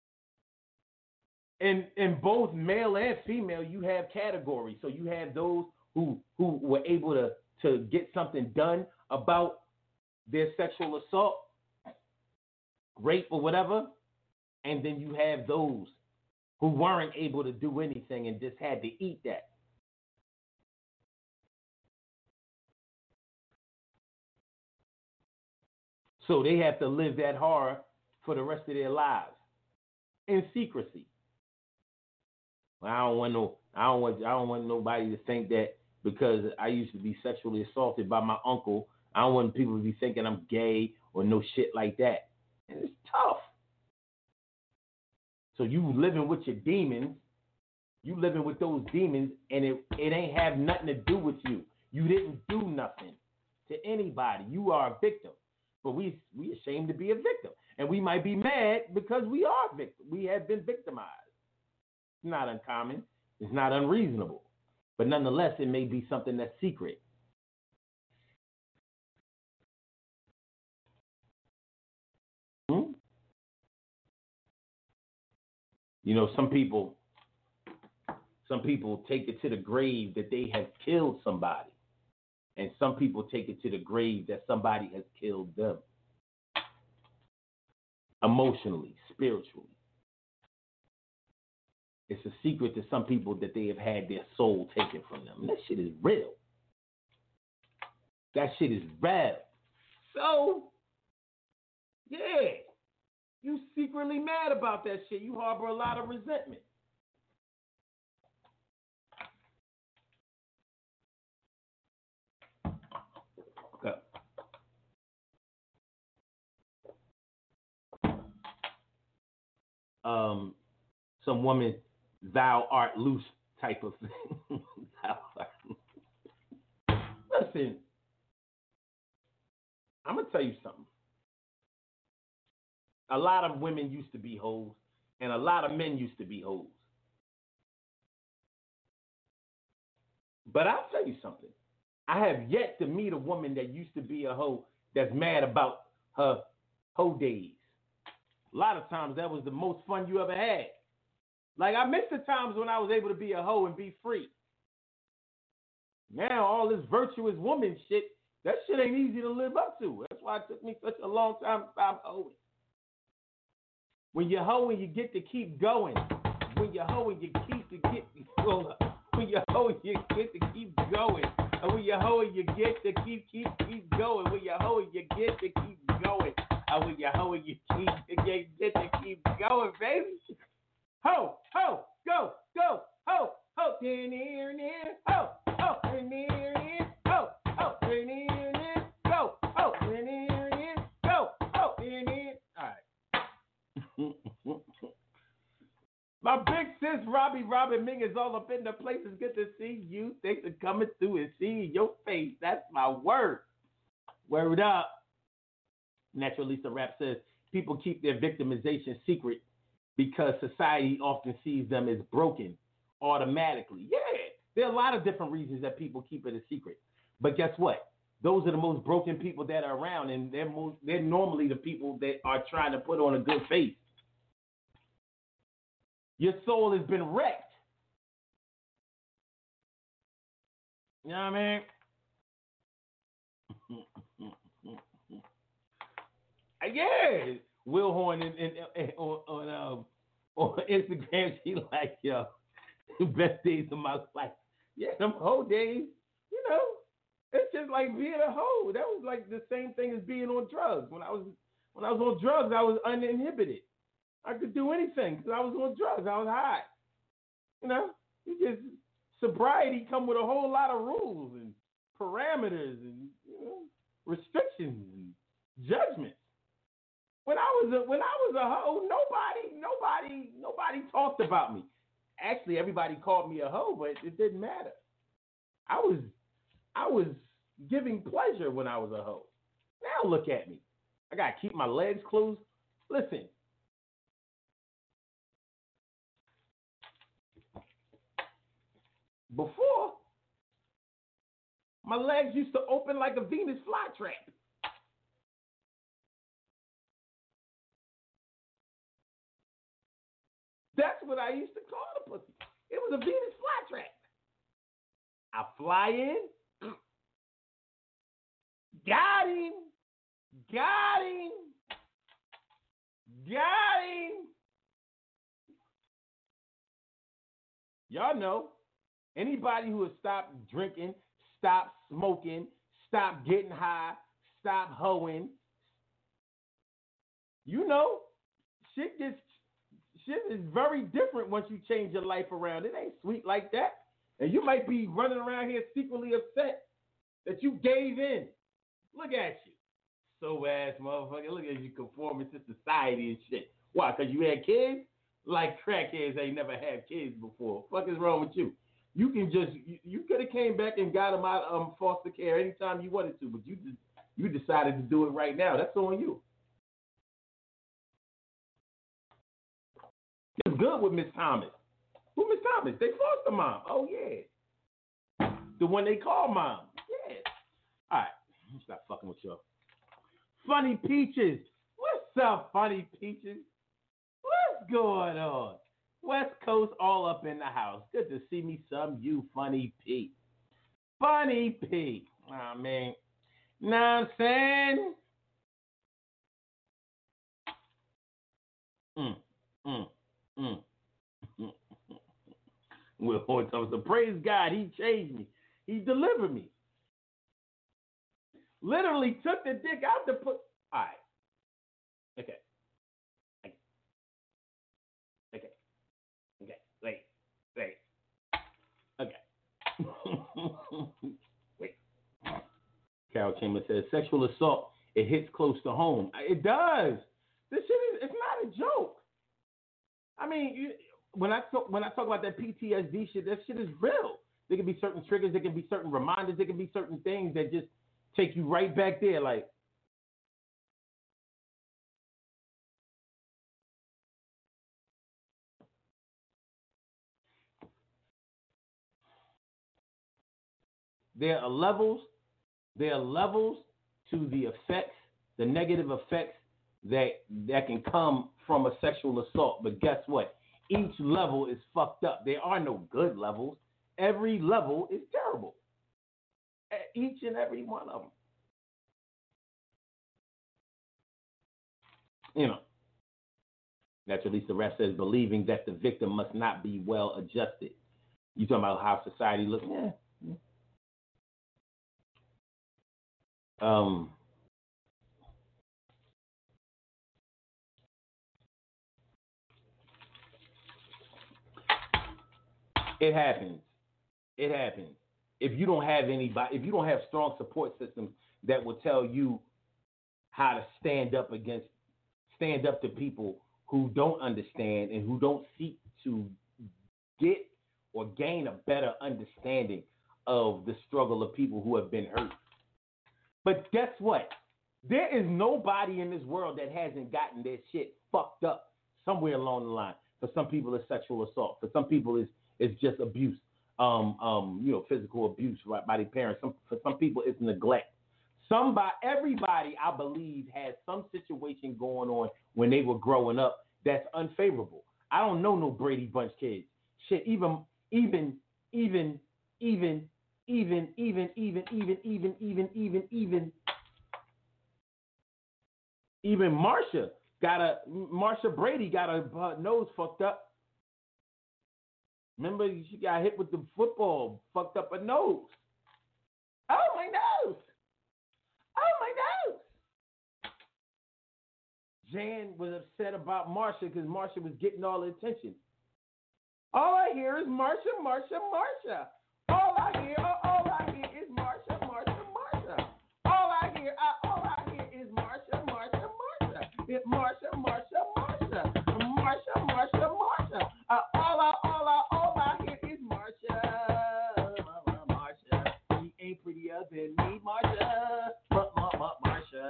in both male and female, you have categories. So you have those who were able to get something done about their sexual assault, rape, or whatever. And then you have those who weren't able to do anything and just had to eat that. So they have to live that horror for the rest of their lives in secrecy. I don't want nobody to think that because I used to be sexually assaulted by my uncle, I don't want people to be thinking I'm gay or no shit like that. And it's tough. So you living with your demons, you living with those demons, and it ain't have nothing to do with you. You didn't do nothing to anybody. You are a victim. But we ashamed to be a victim. And we might be mad because we are victims. We have been victimized. It's not uncommon. It's not unreasonable. But nonetheless, it may be something that's secret. You know, some people take it to the grave that they have killed somebody. And some people take it to the grave that somebody has killed them. Emotionally, spiritually. It's a secret to some people that they have had their soul taken from them. And that shit is real. That shit is real. So, yeah, you secretly mad about that shit. You harbor a lot of resentment. Okay. Some woman, thou art loose type of thing. Listen, I'm going to tell you something. A lot of women used to be hoes, and a lot of men used to be hoes. But I'll tell you something. I have yet to meet a woman that used to be a hoe that's mad about her hoe days. A lot of times that was the most fun you ever had. Like, I miss the times when I was able to be a hoe and be free. Now, all this virtuous woman shit, that shit ain't easy to live up to. That's why it took me such a long time to stop hoeing. When you're hoeing, you get to keep going. When you're hoeing, you keep to get when you're hoeing, you get to keep going. And when you're hoeing, you get to keep going. When you're hoeing, you get to keep going. And when you're hoeing, you get to keep going, baby. Ho, ho, go, ho, ho, near, ho, near, ho, near, go, near, go, near. All right. My big sis, Robin Ming is all up in the place. It's good to see you. Thanks for coming through and seeing your face. That's my word. Word up. Natural Lisa Rap says, people keep their victimization secret because society often sees them as broken automatically. Yeah, there are a lot of different reasons that people keep it a secret. But guess what? Those are the most broken people that are around, and they're normally the people that are trying to put on a good face. Your soul has been wrecked. You know what I mean? Yeah. Will Horn on Instagram, she like, yo, the best days of my life. Yeah, them hoe days, you know, it's just like being a hoe. That was like the same thing as being on drugs. When I was on drugs, I was uninhibited. I could do anything because I was on drugs. I was high. You know, sobriety come with a whole lot of rules and parameters and restrictions and judgments. When I was a hoe, nobody talked about me. Actually, everybody called me a hoe, but it didn't matter. I was giving pleasure when I was a hoe. Now look at me. I gotta keep my legs closed. Listen. Before, my legs used to open like a Venus flytrap. That's what I used to call the pussy. It was a Venus flytrap. I fly in. Got him. Y'all know, anybody who has stopped drinking, stopped smoking, stopped getting high, stopped hoeing, you know, shit is very different once you change your life around. It ain't sweet like that. And you might be running around here secretly upset that you gave in. Look at you. So ass motherfucker. Look at you conforming to society and shit. Why? Because you had kids? Like crackheads ain't never had kids before. Fuck is wrong with you? You could have came back and got them out of foster care anytime you wanted to, but you decided to do it right now. That's on you. It's good with Miss Thomas. Who Miss Thomas? They foster mom. Oh yeah. The one they call mom. Yeah. All right. Stop fucking with y'all. Funny Peaches. What's up, Funny Peaches? What's going on? West Coast all up in the house. Good to see me some you, Funny Pete. Funny Pete. I mean, know what I'm saying? Mm, mm, mm, mm. Well, so praise God, He changed me. He delivered me. Literally took the dick out the put. All right. Okay. Okay. Okay. Wait. Okay. Wait. Carol Chambers says sexual assault. It hits close to home. It does. This shit it's not a joke. I mean, when I talk about that PTSD shit, that shit is real. There can be certain triggers, there can be certain reminders, there can be certain things that just take you right back there. Like, there are levels. There are levels to the effects, the negative effects that can come from a sexual assault. But guess what? Each level is fucked up. There are no good levels. Every level is terrible. Each and every one of them. You know, naturally, the rest says believing that the victim must not be well adjusted. You talking about how society looks? Yeah. It happens. It happens. If you don't have anybody, if you don't have strong support systems that will tell you how to stand up to people who don't understand and who don't seek to get or gain a better understanding of the struggle of people who have been hurt. But guess what? There is nobody in this world that hasn't gotten their shit fucked up somewhere along the line. For some people, it's sexual assault. For some people, it's just abuse, physical abuse right by their parents. For some people, it's neglect. Everybody, I believe, has some situation going on when they were growing up that's unfavorable. I don't know no Brady Bunch kids. Shit, even Marsha Brady got her nose fucked up. Remember, she got hit with the football, fucked up her nose. Oh, my nose. Oh, my nose. Jan was upset about Marsha because Marsha was getting all the attention. All I hear is Marsha, Marsha, Marsha. All I hear is Marsha, Marsha, Marsha. All I hear is Marsha, Marsha, Marsha. Marsha, Marsha, Marsha. Marsha, Marsha, Marsha. All I hear is Marsha, Marsha. She ain't prettier than me, Marsha, Marsha.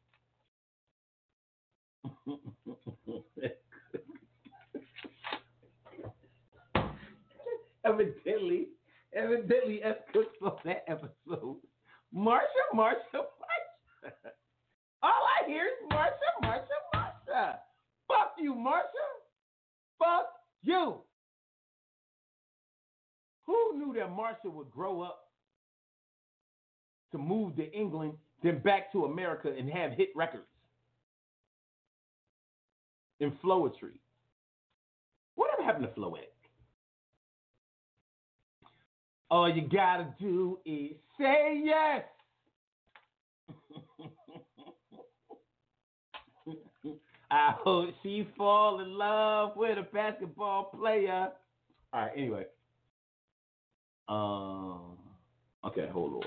Evidently, S. Cook saw that episode. Marsha, Marsha, Marsha. All I hear is Marsha, Marsha, Marsha. Fuck you, Marsha. Fuck you. Who knew that Marsha would grow up to move to England, then back to America and have hit records in Floetry? Whatever happened to Floet? All you gotta do is say yes. I hope she fall in love with a basketball player. All right, anyway. Okay, hold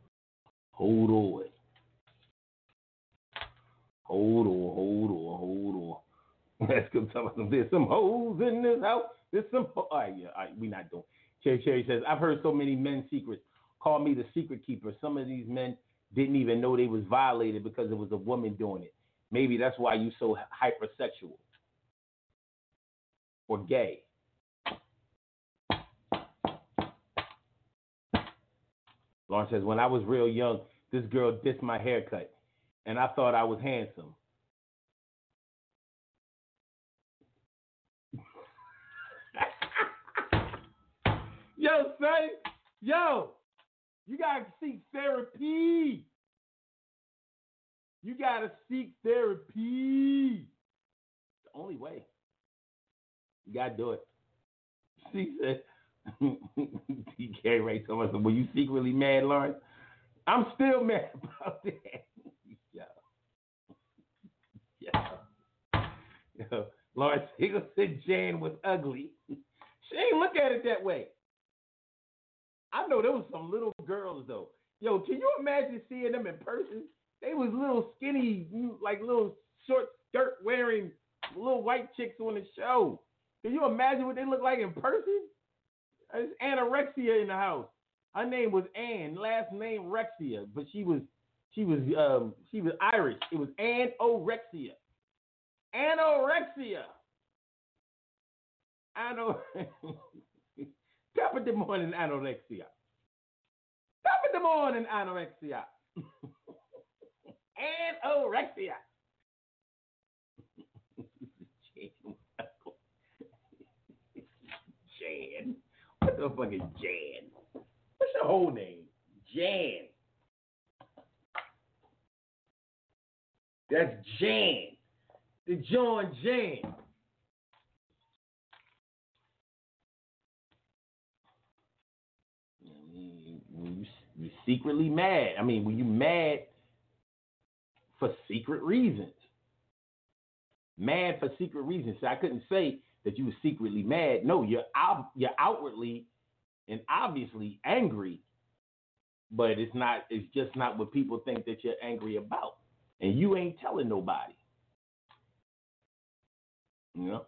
on. Let's go talk about some. There's some hoes in this house. There's some. All right, we not doing. Cherry says, I've heard so many men's secrets. Call me the secret keeper. Some of these men didn't even know they was violated because it was a woman doing it. Maybe that's why you so hypersexual or gay. Lauren says, when I was real young, this girl dissed my haircut, and I thought I was handsome. Yo, son. Yo. You gotta seek therapy. You gotta seek therapy. It's the only way. You gotta do it. She said, DK Ray told us, were you secretly mad, Lawrence? I'm still mad about that. Yo. Lawrence Higgles said Jan was ugly. She ain't look at it that way. I know there was some little girls, though. Yo, can you imagine seeing them in person? They was little skinny, like little short skirt wearing little white chicks on the show. Can you imagine what they look like in person? There's anorexia in the house. Her name was Ann, last name Rexia, but she was Irish. It was anorexia. Anorexia. Top of the morning anorexia. Top of the morning anorexia. Anorexia. Jan. What the fuck is Jan? What's your whole name? Jan. That's Jan. The John Jan. You secretly mad. I mean, when you mad for secret reasons. Mad for secret reasons. So I couldn't say that you were secretly mad. No, you're outwardly and obviously angry, but it's just not what people think that you're angry about. And you ain't telling nobody. You know?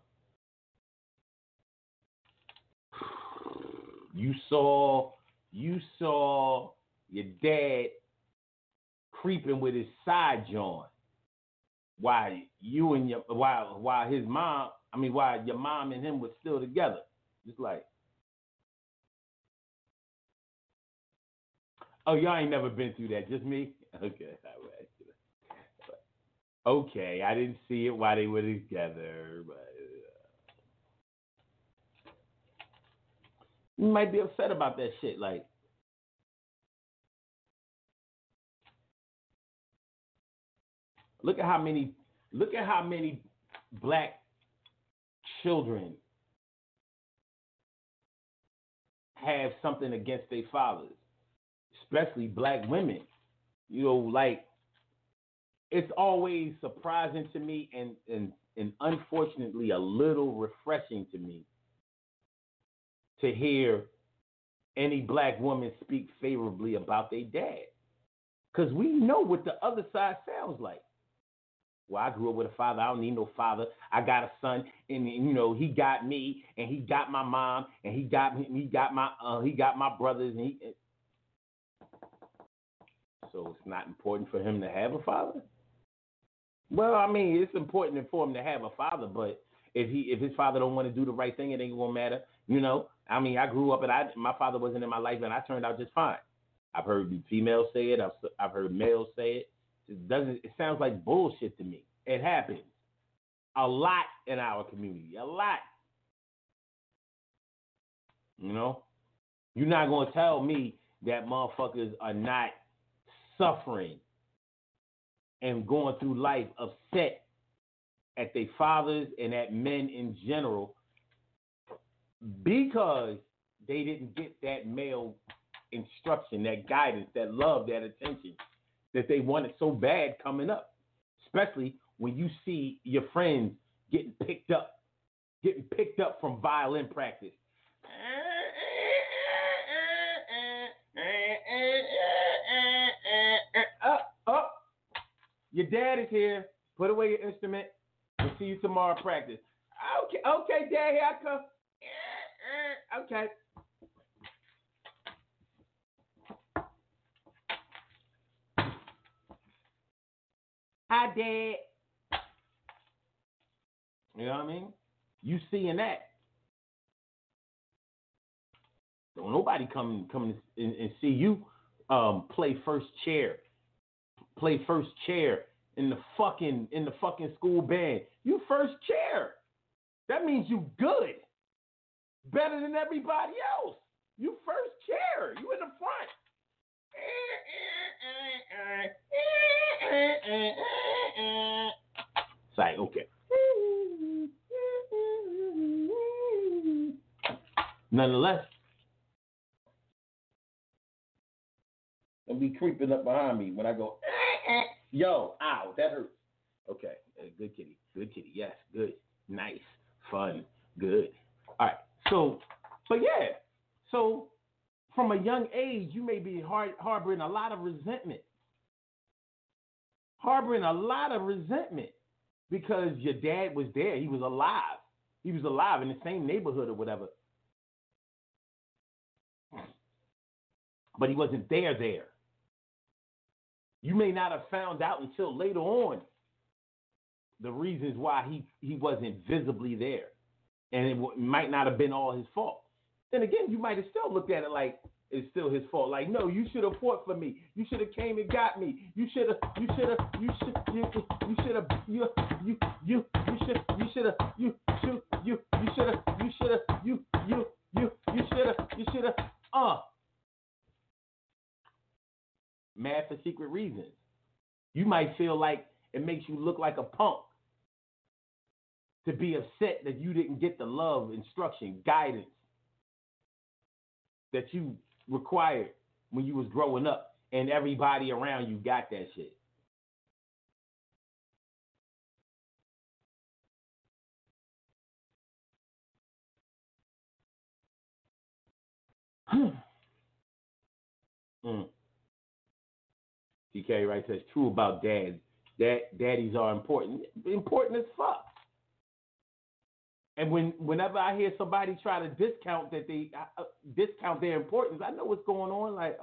You saw your dad creeping with his side joint while your mom and him were still together. Just like, oh, y'all ain't never been through that, just me? Okay, all right. Okay, I didn't see it while they were together, but you might be upset about that shit. Like, look at how many black children have something against their fathers, especially black women. You know, like, it's always surprising to me and unfortunately a little refreshing to me to hear any black woman speak favorably about their dad. Because we know what the other side sounds like. Well, I grew up with a father. I don't need no father. I got a son, and he got me, and he got my mom, and he got my brothers, and so it's not important for him to have a father. Well, I mean, it's important for him to have a father, but if his father don't want to do the right thing, it ain't gonna matter. You know, I mean, I grew up and my father wasn't in my life, and I turned out just fine. I've heard females say it. I've heard males say it. It sounds like bullshit to me. It happens a lot in our community. A lot. You know, you're not gonna tell me that motherfuckers are not suffering and going through life upset at their fathers and at men in general because they didn't get that male instruction, that guidance, that love, that attention that they wanted so bad coming up. Especially when you see your friends getting picked up from violin practice. Up. Your dad is here. Put away your instrument. We'll see you tomorrow at practice. Okay, Dad, here I come. Okay. Hi, Dad. You know what I mean? You seeing that. Don't nobody come and see you play first chair in the fucking school band. You first chair. That means you good. Better than everybody else. You first chair. You in the front. Nonetheless, and be creeping up behind me when I go, yo, ow, that hurts. Okay, good kitty, yes, good, nice, fun, good. All right, so, but yeah, so from a young age, you may be harboring a lot of resentment. Because your dad was there. He was alive. He was alive in the same neighborhood or whatever. But he wasn't there. You may not have found out until later on the reasons why he wasn't visibly there. And it might not have been all his fault. Then again, you might have still looked at it like it's still his fault. Like, no, you should have fought for me. You should have came and got me. You should have mad for secret reasons. You might feel like it makes you look like a punk to be upset that you didn't get the love, instruction, guidance that you required when you was growing up, and everybody around you got that shit. TK Wright says, true about dads. Daddies are important as fuck. And whenever I hear somebody try to discount their importance, I know what's going on. Like,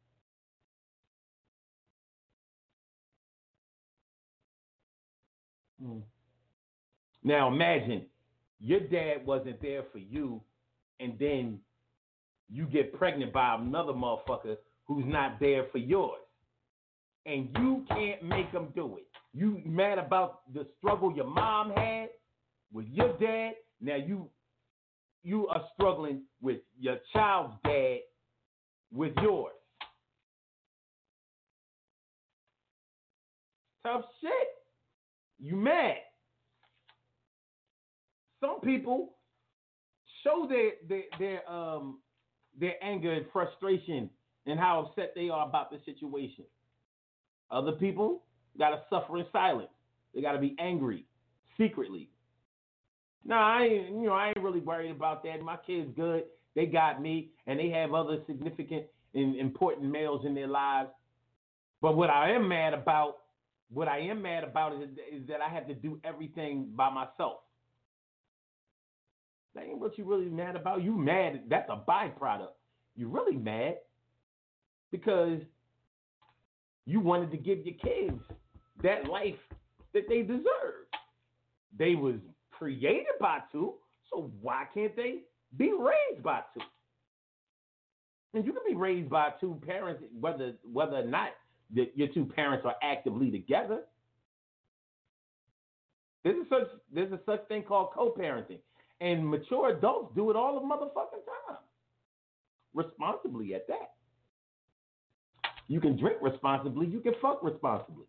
Now imagine your dad wasn't there for you, and then you get pregnant by another motherfucker who's not there for yours, and you can't make them do it. You mad about the struggle your mom had with your dad. Now you are struggling with your child's dad with yours. Tough shit. You mad. Some people show their anger and frustration and how upset they are about the situation. Other people gotta suffer in silence. They gotta be angry secretly. No, I ain't really worried about that. My kids good. They got me, and they have other significant and important males in their lives. But what I am mad about is that I have to do everything by myself. That ain't what you really mad about. You mad, that's a byproduct. You're really mad because you wanted to give your kids that life that they deserve. They was created by two, so why can't they be raised by two? And you can be raised by two parents, whether or not your two parents are actively together. There's a such thing called co-parenting. And mature adults do it all the motherfucking time. Responsibly at that. You can drink responsibly, you can fuck responsibly.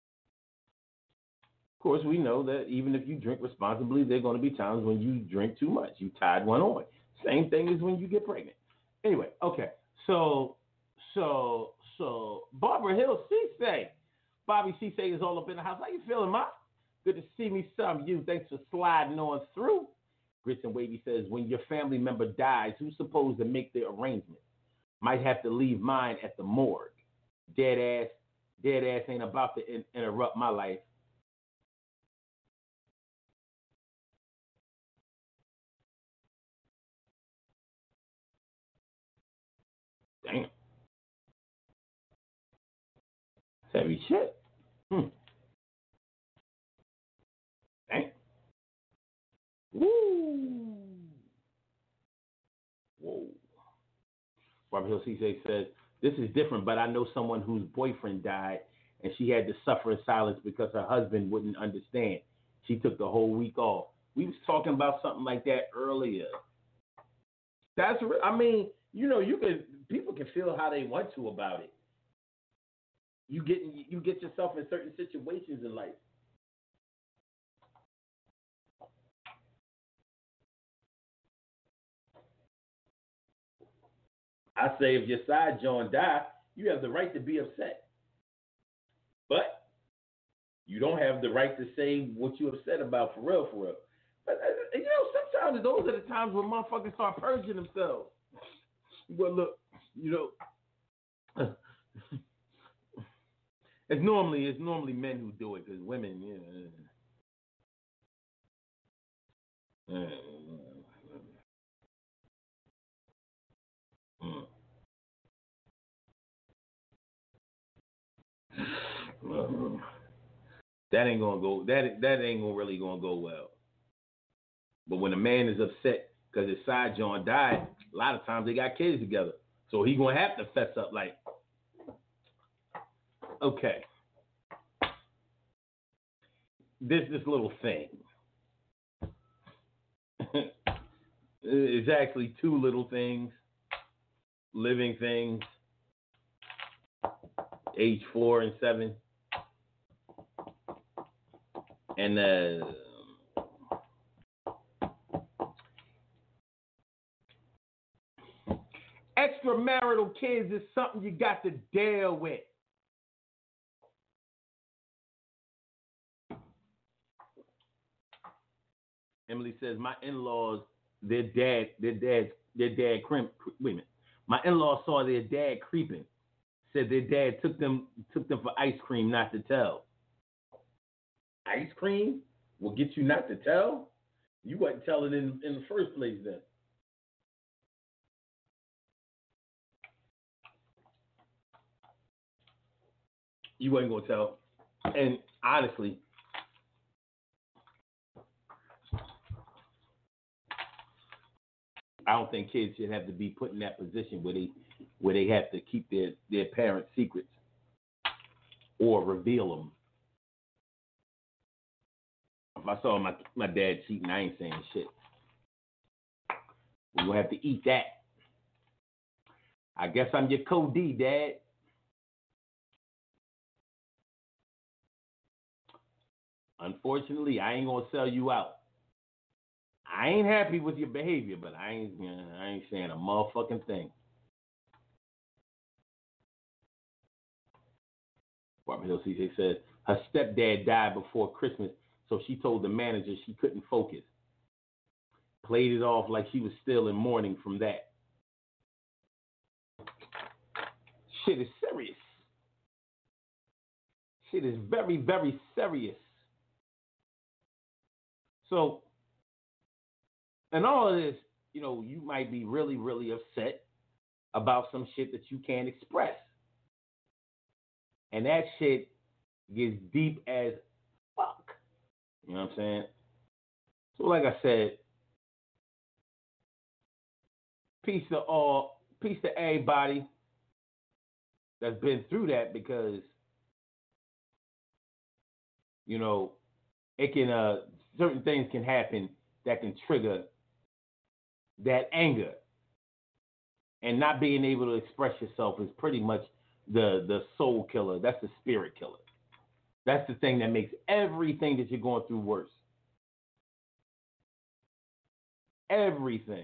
Of course, we know that even if you drink responsibly, there are going to be times when you drink too much. You tied one on. Same thing as when you get pregnant. Anyway, okay. So Barbara Hill Cisse. Bobby Cisse is all up in the house. How you feeling, Ma? Good to see me, some you. Thanks for sliding on through. Grits and Wavy says, when your family member dies, who's supposed to make the arrangement? Might have to leave mine at the morgue. Dead ass ain't about to interrupt my life. Damn. Heavy shit. Damn. Woo. Whoa. Robert Hill CJ says, this is different, but I know someone whose boyfriend died and she had to suffer in silence because her husband wouldn't understand. She took the whole week off. We was talking about something like that earlier. I mean, people can feel how they want to about it. You get yourself in certain situations in life. I say if your side John die, you have the right to be upset. But you don't have the right to say what you're upset about for real, for real. But, sometimes those are the times when motherfuckers start purging themselves. Well, look, it's normally men who do it because women, that ain't gonna go. That ain't gonna really gonna go well. But when a man is upset because his side John died, a lot of times they got kids together, so he gonna have to fess up. Like, okay, this little thing. It's actually two little things, living things, age 4 and 7, and extramarital kids is something you got to deal with. Emily says, my in-laws, their dad wait a minute. My in-laws saw their dad creeping. Said their dad took them for ice cream not to tell. Ice cream will get you not to tell? You wasn't telling in the first place then. You wasn't going to tell. And honestly, I don't think kids should have to be put in that position where they have to keep their parents' secrets or reveal them. If I saw my dad cheating, I ain't saying shit. We're going to have to eat that. I guess I'm your Cody, Dad. Unfortunately, I ain't going to sell you out. I ain't happy with your behavior, but I ain't saying a motherfucking thing. Barbara Hill CJ says her stepdad died before Christmas, so she told the manager she couldn't focus. Played it off like she was still in mourning from that. Shit is serious. Shit is very, very serious. So, and all of this, you might be really, really upset about some shit that you can't express. And that shit gets deep as fuck. You know what I'm saying? So like I said, peace to everybody that's been through that, because, it can, certain things can happen that can trigger that anger. And not being able to express yourself is pretty much the soul killer. That's the spirit killer. That's the thing that makes everything that you're going through worse. Everything.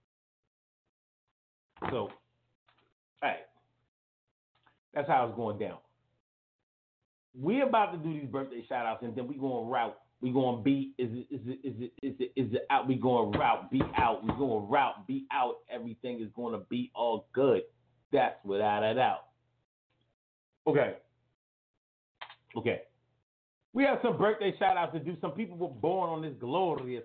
So, hey, that's how it's going down. We're about to do these birthday shout outs, and then we're going route. We're going be is it out? We're going route, be out. We're going route, be out. Everything is going to be all good. That's without a doubt. Okay. We have some birthday shout outs to do. Some people were born on this glorious.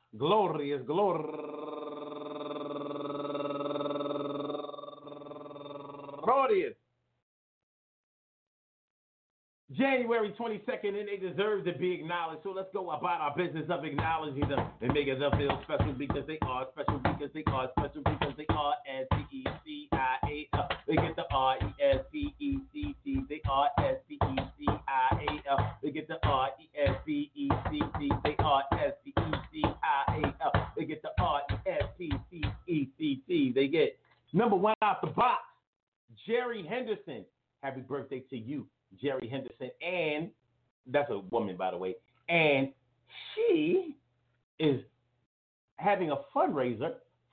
January 22nd, and they deserve to be acknowledged. So let's go about our business of acknowledging them and making them feel special, because they are special, because they are special, because they are S-P-E-C-I-A-L. They get the R-E-S-P-E-C-T. They are S-P-E-C-I-A-L. They get the R-E-S-P-E-C-T. They are S-P-E-C-I-A-L. They get the R-E-S-P-C-E-C-T. They get number one out the box, Jerry Henderson. Happy birthday to you, Jerry Henderson. And that's a woman, by the way. And she is having a fundraiser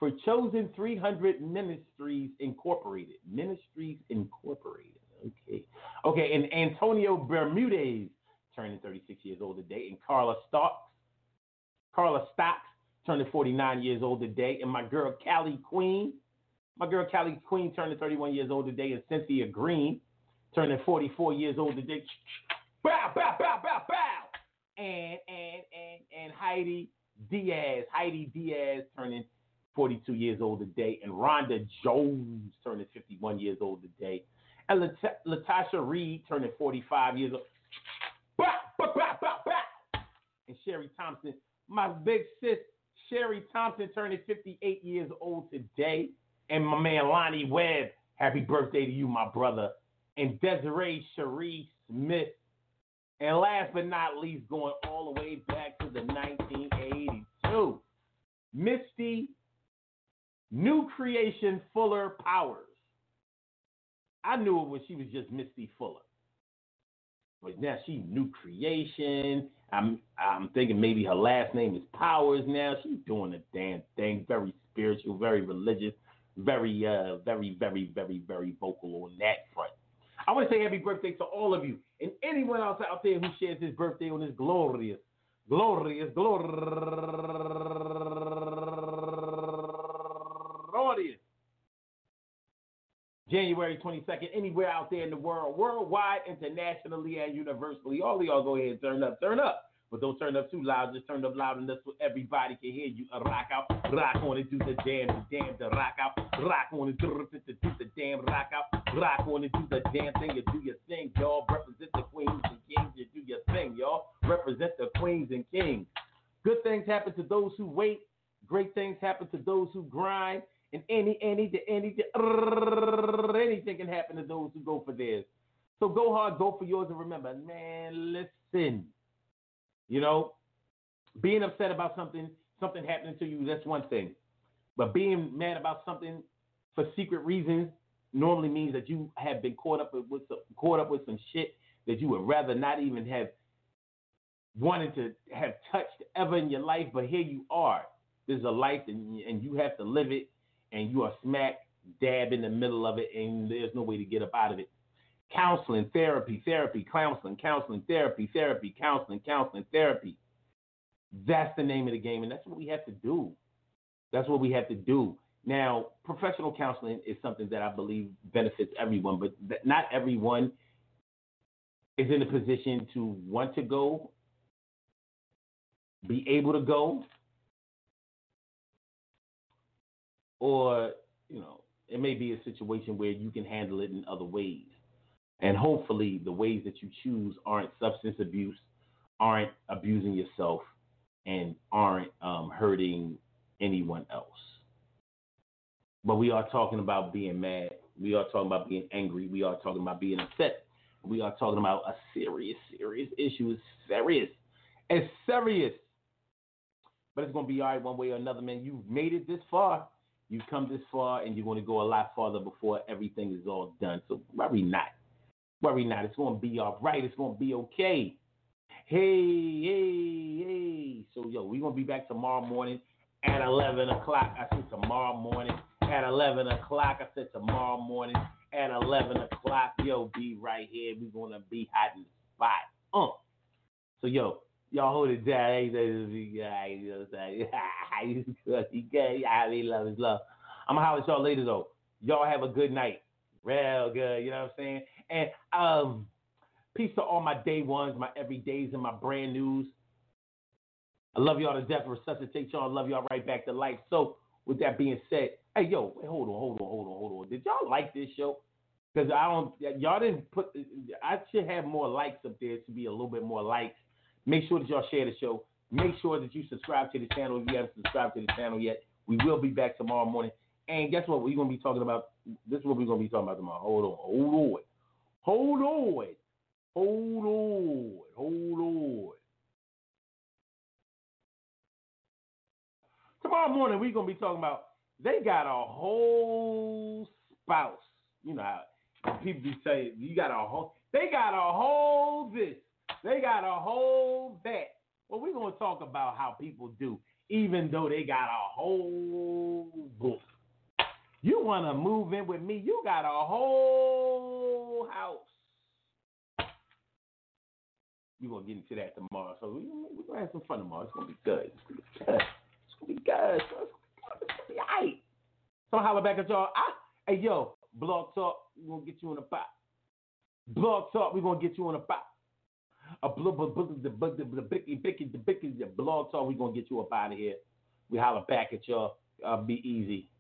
for Chosen 300 Ministries Incorporated. Ministries Incorporated. Okay. Okay, and Antonio Bermudez turning 36 years old today, and Carla Stocks turning 49 years old today, and my girl Callie Queen turning 31 years old today, and Cynthia Green turning 44 years old today. Bow, bow, bow, bow, bow. And Heidi Diaz turning 42 years old today, and Rhonda Jones turning 51 years old today, and Latasha Reed turning 45 years old. Bah, bah, bah, bah, bah. And Sherry Thompson, my big sis, Sherry Thompson turning 58 years old today. And my man Lonnie Webb, happy birthday to you, my brother. And Desiree Cherie Smith. And last but not least, going all the way back to the 1982, Misty New Creation Fuller Powers. I knew it when she was just Misty Fuller. But now she's New Creation. I'm thinking maybe her last name is Powers now. She's doing the damn thing. Very spiritual, very religious, very, very, very, very, very vocal on that front. I want to say happy birthday to all of you and anyone else out there who shares his birthday on this glorious January 22nd, anywhere out there in the world, worldwide, internationally, and universally. All of y'all go ahead and turn up. But don't turn up too loud. Just turn up loud enough so everybody can hear you. Rock out, rock on and do the damn, to rock out. Rock on and do the damn, rock out. Rock on and do the damn thing. You do your thing, y'all. Represent the queens and kings. You do your thing, y'all. Represent the queens and kings. Good things happen to those who wait. Great things happen to those who grind. And anything can happen to those who go for theirs. So go hard, go for yours, and remember, man, listen. You know, being upset about something happening to you, that's one thing. But being mad about something for secret reasons normally means that you have been caught up with some shit that you would rather not even have wanted to have touched ever in your life. But here you are. There's a life, and you have to live it. And you are smack dab in the middle of it, and there's no way to get up out of it. Counseling, therapy, counseling, therapy, counseling, therapy. That's the name of the game, and that's what we have to do. That's what we have to do. Now, professional counseling is something that I believe benefits everyone, but not everyone is in a position to want to go, be able to go, or, you know, it may be a situation where you can handle it in other ways. And hopefully the ways that you choose aren't substance abuse, aren't abusing yourself, and aren't hurting anyone else. But we are talking about being mad. We are talking about being angry. We are talking about being upset. We are talking about a serious issue. It's serious. It's serious. But it's going to be all right one way or another, man. You've made it this far. You've come this far, and you're going to go a lot farther before everything is all done. So worry not. Worry not. It's going to be all right. It's going to be okay. Hey. So, yo, we're going to be back tomorrow morning at 11 o'clock. I said tomorrow morning at 11 o'clock. I said tomorrow morning at 11 o'clock. Yo, be right here. We're going to be hot in the spot. So, yo, y'all hold it down. He love his love. I'm going to holler at y'all later, though. Y'all have a good night. Real good, you know what I'm saying? And peace to all my day ones, my everydays, and my brand news. I love y'all to death. Resuscitate y'all. Love y'all right back to life. So, with that being said, hey, yo, hold on. Did y'all like this show? Because y'all didn't put, I should have more likes up there to be a little bit more likes. Make sure that y'all share the show. Make sure that you subscribe to the channel if you haven't subscribed to the channel yet. We will be back tomorrow morning. And guess what? We're going to be talking about, this is what we're going to be talking about tomorrow. Hold on. Tomorrow morning, we're going to be talking about, they got a whole spouse. You know how people be saying, they got a whole this. They got a whole that. Well, we're going to talk about how people do. even though they got a whole book. You want to move in with me? You got a whole house. We're going to get into that tomorrow. So we're going to have some fun tomorrow. It's going to be good. It's going to be good. It's going to be good. It's going to be all right. So holler back at y'all. Hey, yo, Blog Talk, we're going to get you on the pot. Blog Talk, we're going to get you on the pot. The Blog Talk, we're going to get you up out of here. We holler back at y'all. Be easy.